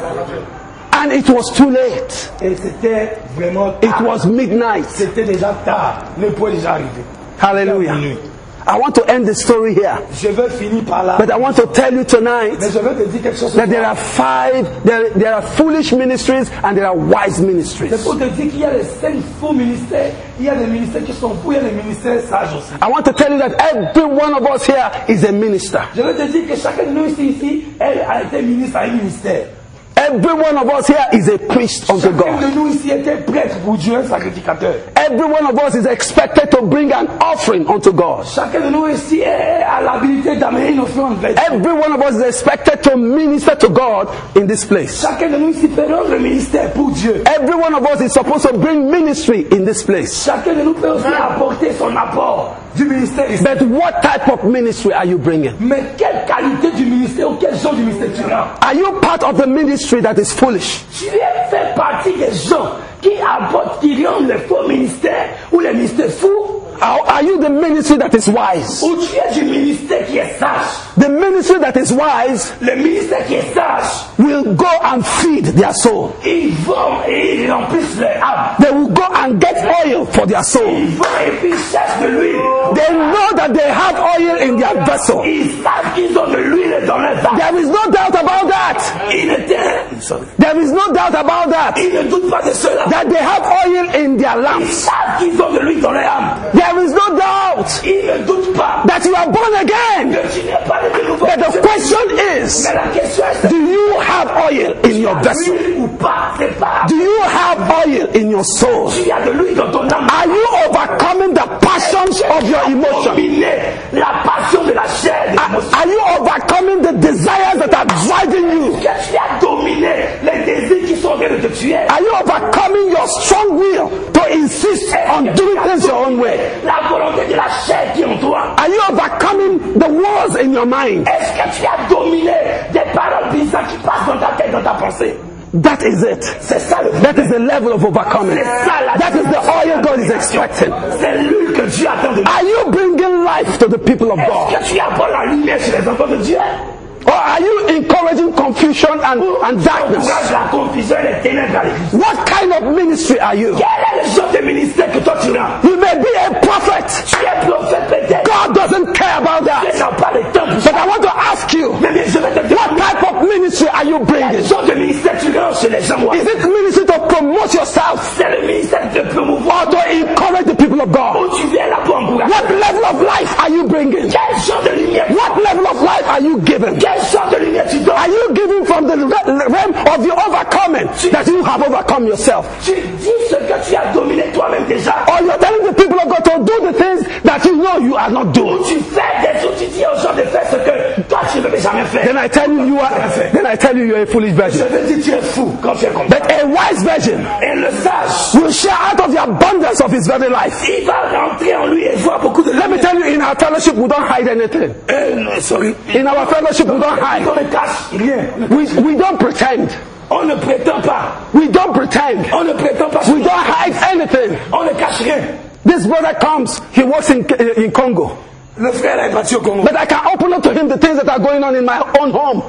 And it was too late. Et c'était vraiment It tard. was midnight. C'était déjà tard. Le point est déjà arrivé. Hallelujah. I want to end the story here. Je veux finir par là. But I want to tell you tonight Mais je veux te dire quelque chose. that there are five, there, there are foolish ministries and there are wise ministries. C'est pour te dire qu'il y a les cinq faux ministères. Il y a des ministères qui sont fous. Il y a des ministères sages aussi. I want to tell you that every one of us here is a minister. Je veux te dire que chacun de nous ici, ici elle a été ministre à un ministère. Every one of us here is a priest unto Chacun God. de nous ici était prêtre pour Dieu, un sacrificateur. Every one of us is expected to bring an offering unto God. Chacun de nous ici est à l'habilité d'amener une offrande vers Dieu. Every one of us is expected to minister to God in this place. Chacun de nous ici peut rendre le ministère pour Dieu. Every one of us is supposed to bring ministry in this place. Chacun de nous peut aussi apporter son apport du ministère ici. But what type of ministry are you bringing? Mais quelle qualité du ministère ou quel genre du ministère tu as? Are you part of the ministry that is foolish? Tu es fait partie des gens qui apportent, qui rendent le faux ministère ou le ministère fou? Or are you the ministry that is wise? Ou tu es du ministère qui est sage? The ministry that is wise Le ministère qui est sage, will go and feed their soul. ils vont et ils remplissent leur âme. They will go and get oil for their soul. Ils vont et puis ils cherchent de l'huile. They know that they have oil in their vessel. Ils savent qu'ils ont de l'huile dans leur vase. There is no doubt about that. Ils ne t'aiment. There is no doubt about that. Ils ne doutent pas de cela. That they have oil in their Ils lamps. savent qu'ils ont de l'huile dans leur âme. There is no doubt Ils ne doutent pas that you are born again. que tu n'es pas de nouveau. But the question is, Mais la question est, do you have oil in your vessel? l'huile ou pas? C'est pas. Do you have oil in your soul? Tu as de l'huile dans ton âme. Are you overcoming the passions of your emotion? Dominer la passion de la chair. de Are, l'émotion. are you overcoming the desires that are driving you? Que tu as dominé les désirs qui sont en train de te tuer. Are you overcoming your strong will to insist on doing things your own way? La volonté de la chair qui est en toi. Are you overcoming the wars in your mind? Est-ce que tu as dominé des paroles bizarres qui passent dans ta tête, dans ta pensée? That is it. C'est ça le That is the level of overcoming. That is the oil God is expecting. C'est l'huile que Dieu attend de nous. Are you bringing life to the people of God? Est-ce que tu apportes la lumière sur les enfants de Dieu? Or are you encouraging confusion and, and darkness? Encourage la confusion et les ténèbres à l'église. What kind of ministry are you? Quel est le genre de ministère que toi tu as? You may be a prophet. Tu es prophète peut-être. God doesn't care about Tu that. n'as pas de temps pour But ça. I want to ask you, Mais bien, je vais te what dire, type of ministry are you quel bringing? genre de ministère tu rends chez les gens? Is it ministry to promote yourself C'est le ministère de promouvoir. or to encourage the people of God? Où tu viens là pour encourager. What level of life are you bringing? Quel genre de lumière? What level of life are you giving? Quel genre de lumière tu donnes? Are you giving from the re- realm of your overcoming that you have overcome yourself? Tu dis ce que tu as dominé toi-même déjà. Or you're telling the people of God to do the things that you know you are not doing? Tu fais des choses, tu dis aux gens de faire ce que toi tu n'avais jamais fait. Then I tell you you are then I tell you you're a foolish Je virgin. te dis tu es fou quand tu es comme ça. But a wise virgin Et le sage, will share out of the abundance of his very life. il va rentrer en lui et voir beaucoup de Let me tell you, in our fellowship we don't hide anything. Euh, non, sorry. In our fellowship we don't hide. On ne cache rien. We, we don't pretend. On ne prétend pas. We don't pretend. On ne prétend pas. We don't hide anything. On ne cache rien. This brother comes, he works in, in Congo. Le frère est parti au Congo. But I can open up to him the things that are going on in my own home.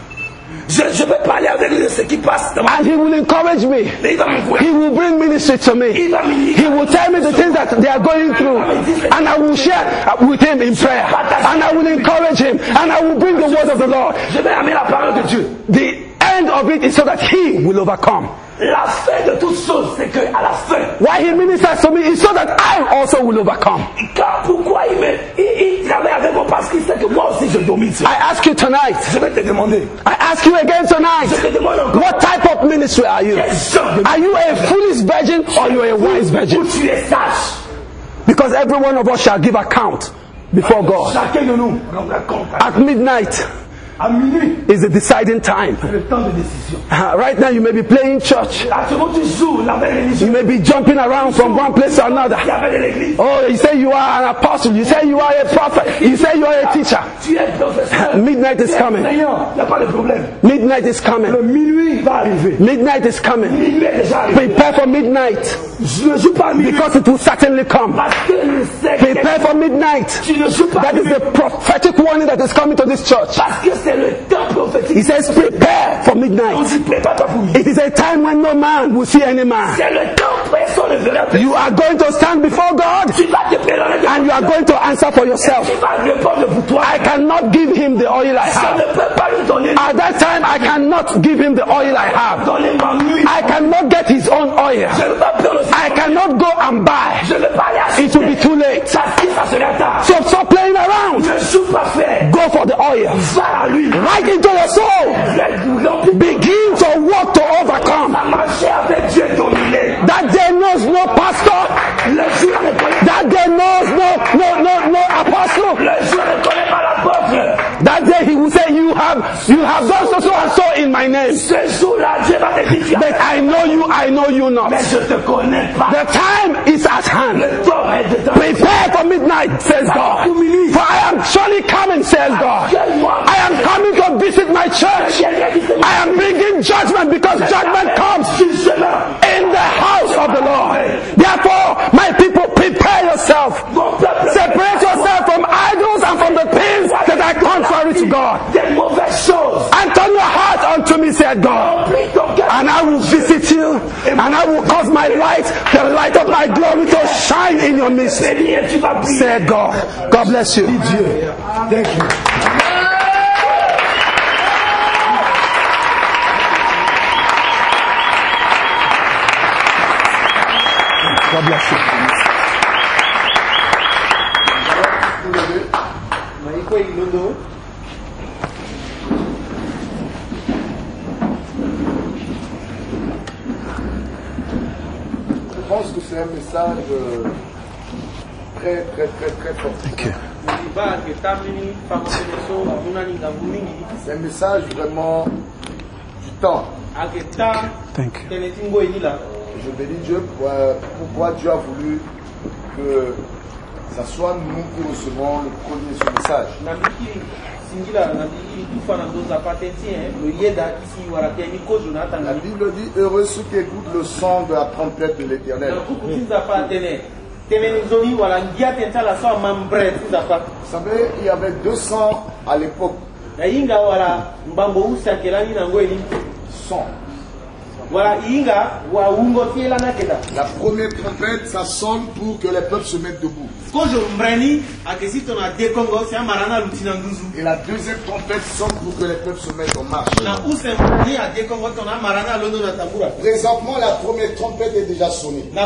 Je, je vais parler avec lui de ce qui passe dans ma And he will encourage me. vie. Il va m'encourager. He will bring ministry to Il me. va me He will tell me the things that they are going through. And I will share with him in prayer. And I will encourage him. And I will bring the word of the Lord. Je vais amener la parole de Dieu. The end of it is so that he will overcome. La fin de toute chose, c'est que à la fin, Why he ministers to me is so that I also will overcome. quand, pourquoi il, me, il, il travaille avec moi? Parce qu'il sait que moi aussi je domine ça. I ask you tonight. Je vais te demander. I ask you again Je tonight. te demande encore. What type of ministry are you? Quel genre de Are you a foolish virgin or you are a wise Où virgin? tu es sage. Because every one of us shall give account before God. Chacun de nous rendra compte. At midnight, À minuit, is the deciding time. c'est le temps de décision. Uh, right now you may be playing church. Actuellement, tu joues la belle religion. You may be jumping around from one place to another. Il y avait de l'église. Oh, you say you are an apostle. You say you are a prophet. You say you are a teacher. Tu es professeur. Midnight is coming. Il n'y a pas de problème. Midnight is coming. Le minuit va arriver. Midnight is coming. Minuit est déjà arrivé. Prepare for midnight. Je ne joue pas à minuit. Because it will certainly come. Parce que je sais que Prepare for midnight. tu ne joues pas à That is minuit. the prophetic warning that is coming to this church. Parce que c'est le temps prophétique. He says, prepare for On midnight. dit prépare-toi pour minuit. It is a time when no man will see any man. C'est le temps personne ne verra plus. You are going to stand before God Tu vas te présenter and you are going to answer for yourself. tu vas répondre pour toi. I cannot give him the oil I Je have. ne peux pas lui donner At that time, I cannot give him the oil I have. donner ma nuit. I cannot get his own oil. Je ne peux pas prendre le I cannot go and buy. Je ne peux pas aller acheter. It will be too late. Parce que ça serait tard. So stop playing around. Ne joue pas faire. Go for the oil. Va à lui. Right into your soul. Begin to walk to overcome. Marcher avec Dieu dominé. That day knows no pastor. Le jour ne connaît That day knows no no no no apostle. le jour ne connaît pas l'apôtre. That day he will say, you have you have done so so and so in my name. Ce jour-là, Dieu va te dire. But I know you, I know you not. Mais je te connais pas. The time is at hand. Le temps est de temps. Prepare for midnight, says God. For I am surely coming, says God. I am coming to visit my church. I am bringing judgment because judgment comes in the house of the Lord. Therefore, my people, prepare yourself. Separate yourself from idols and from the things that are contrary to God. Des mauvaises choses. And turn your heart unto me, said God. And I will visit you, and I will cause my light, the light of my glory, to shine in your midst, said God. God bless you. Thank you. God bless you. Je pense que c'est un message euh, très très très très fort. Thank you. C'est un message vraiment du temps. Thank you. Je bénis Dieu pour, euh, pourquoi Dieu a voulu que ça soit nous qui recevons le premier ce message. La Bible dit heureux ceux qui écoutent le son de la trompette de l'Éternel. Vous savez, il y avait deux sons à l'époque. Son. La première trompette, ça sonne pour que les peuples se mettent debout. Et la deuxième trompette sonne pour que les peuples se mettent en marche. Présentement, la première trompette est déjà sonnée.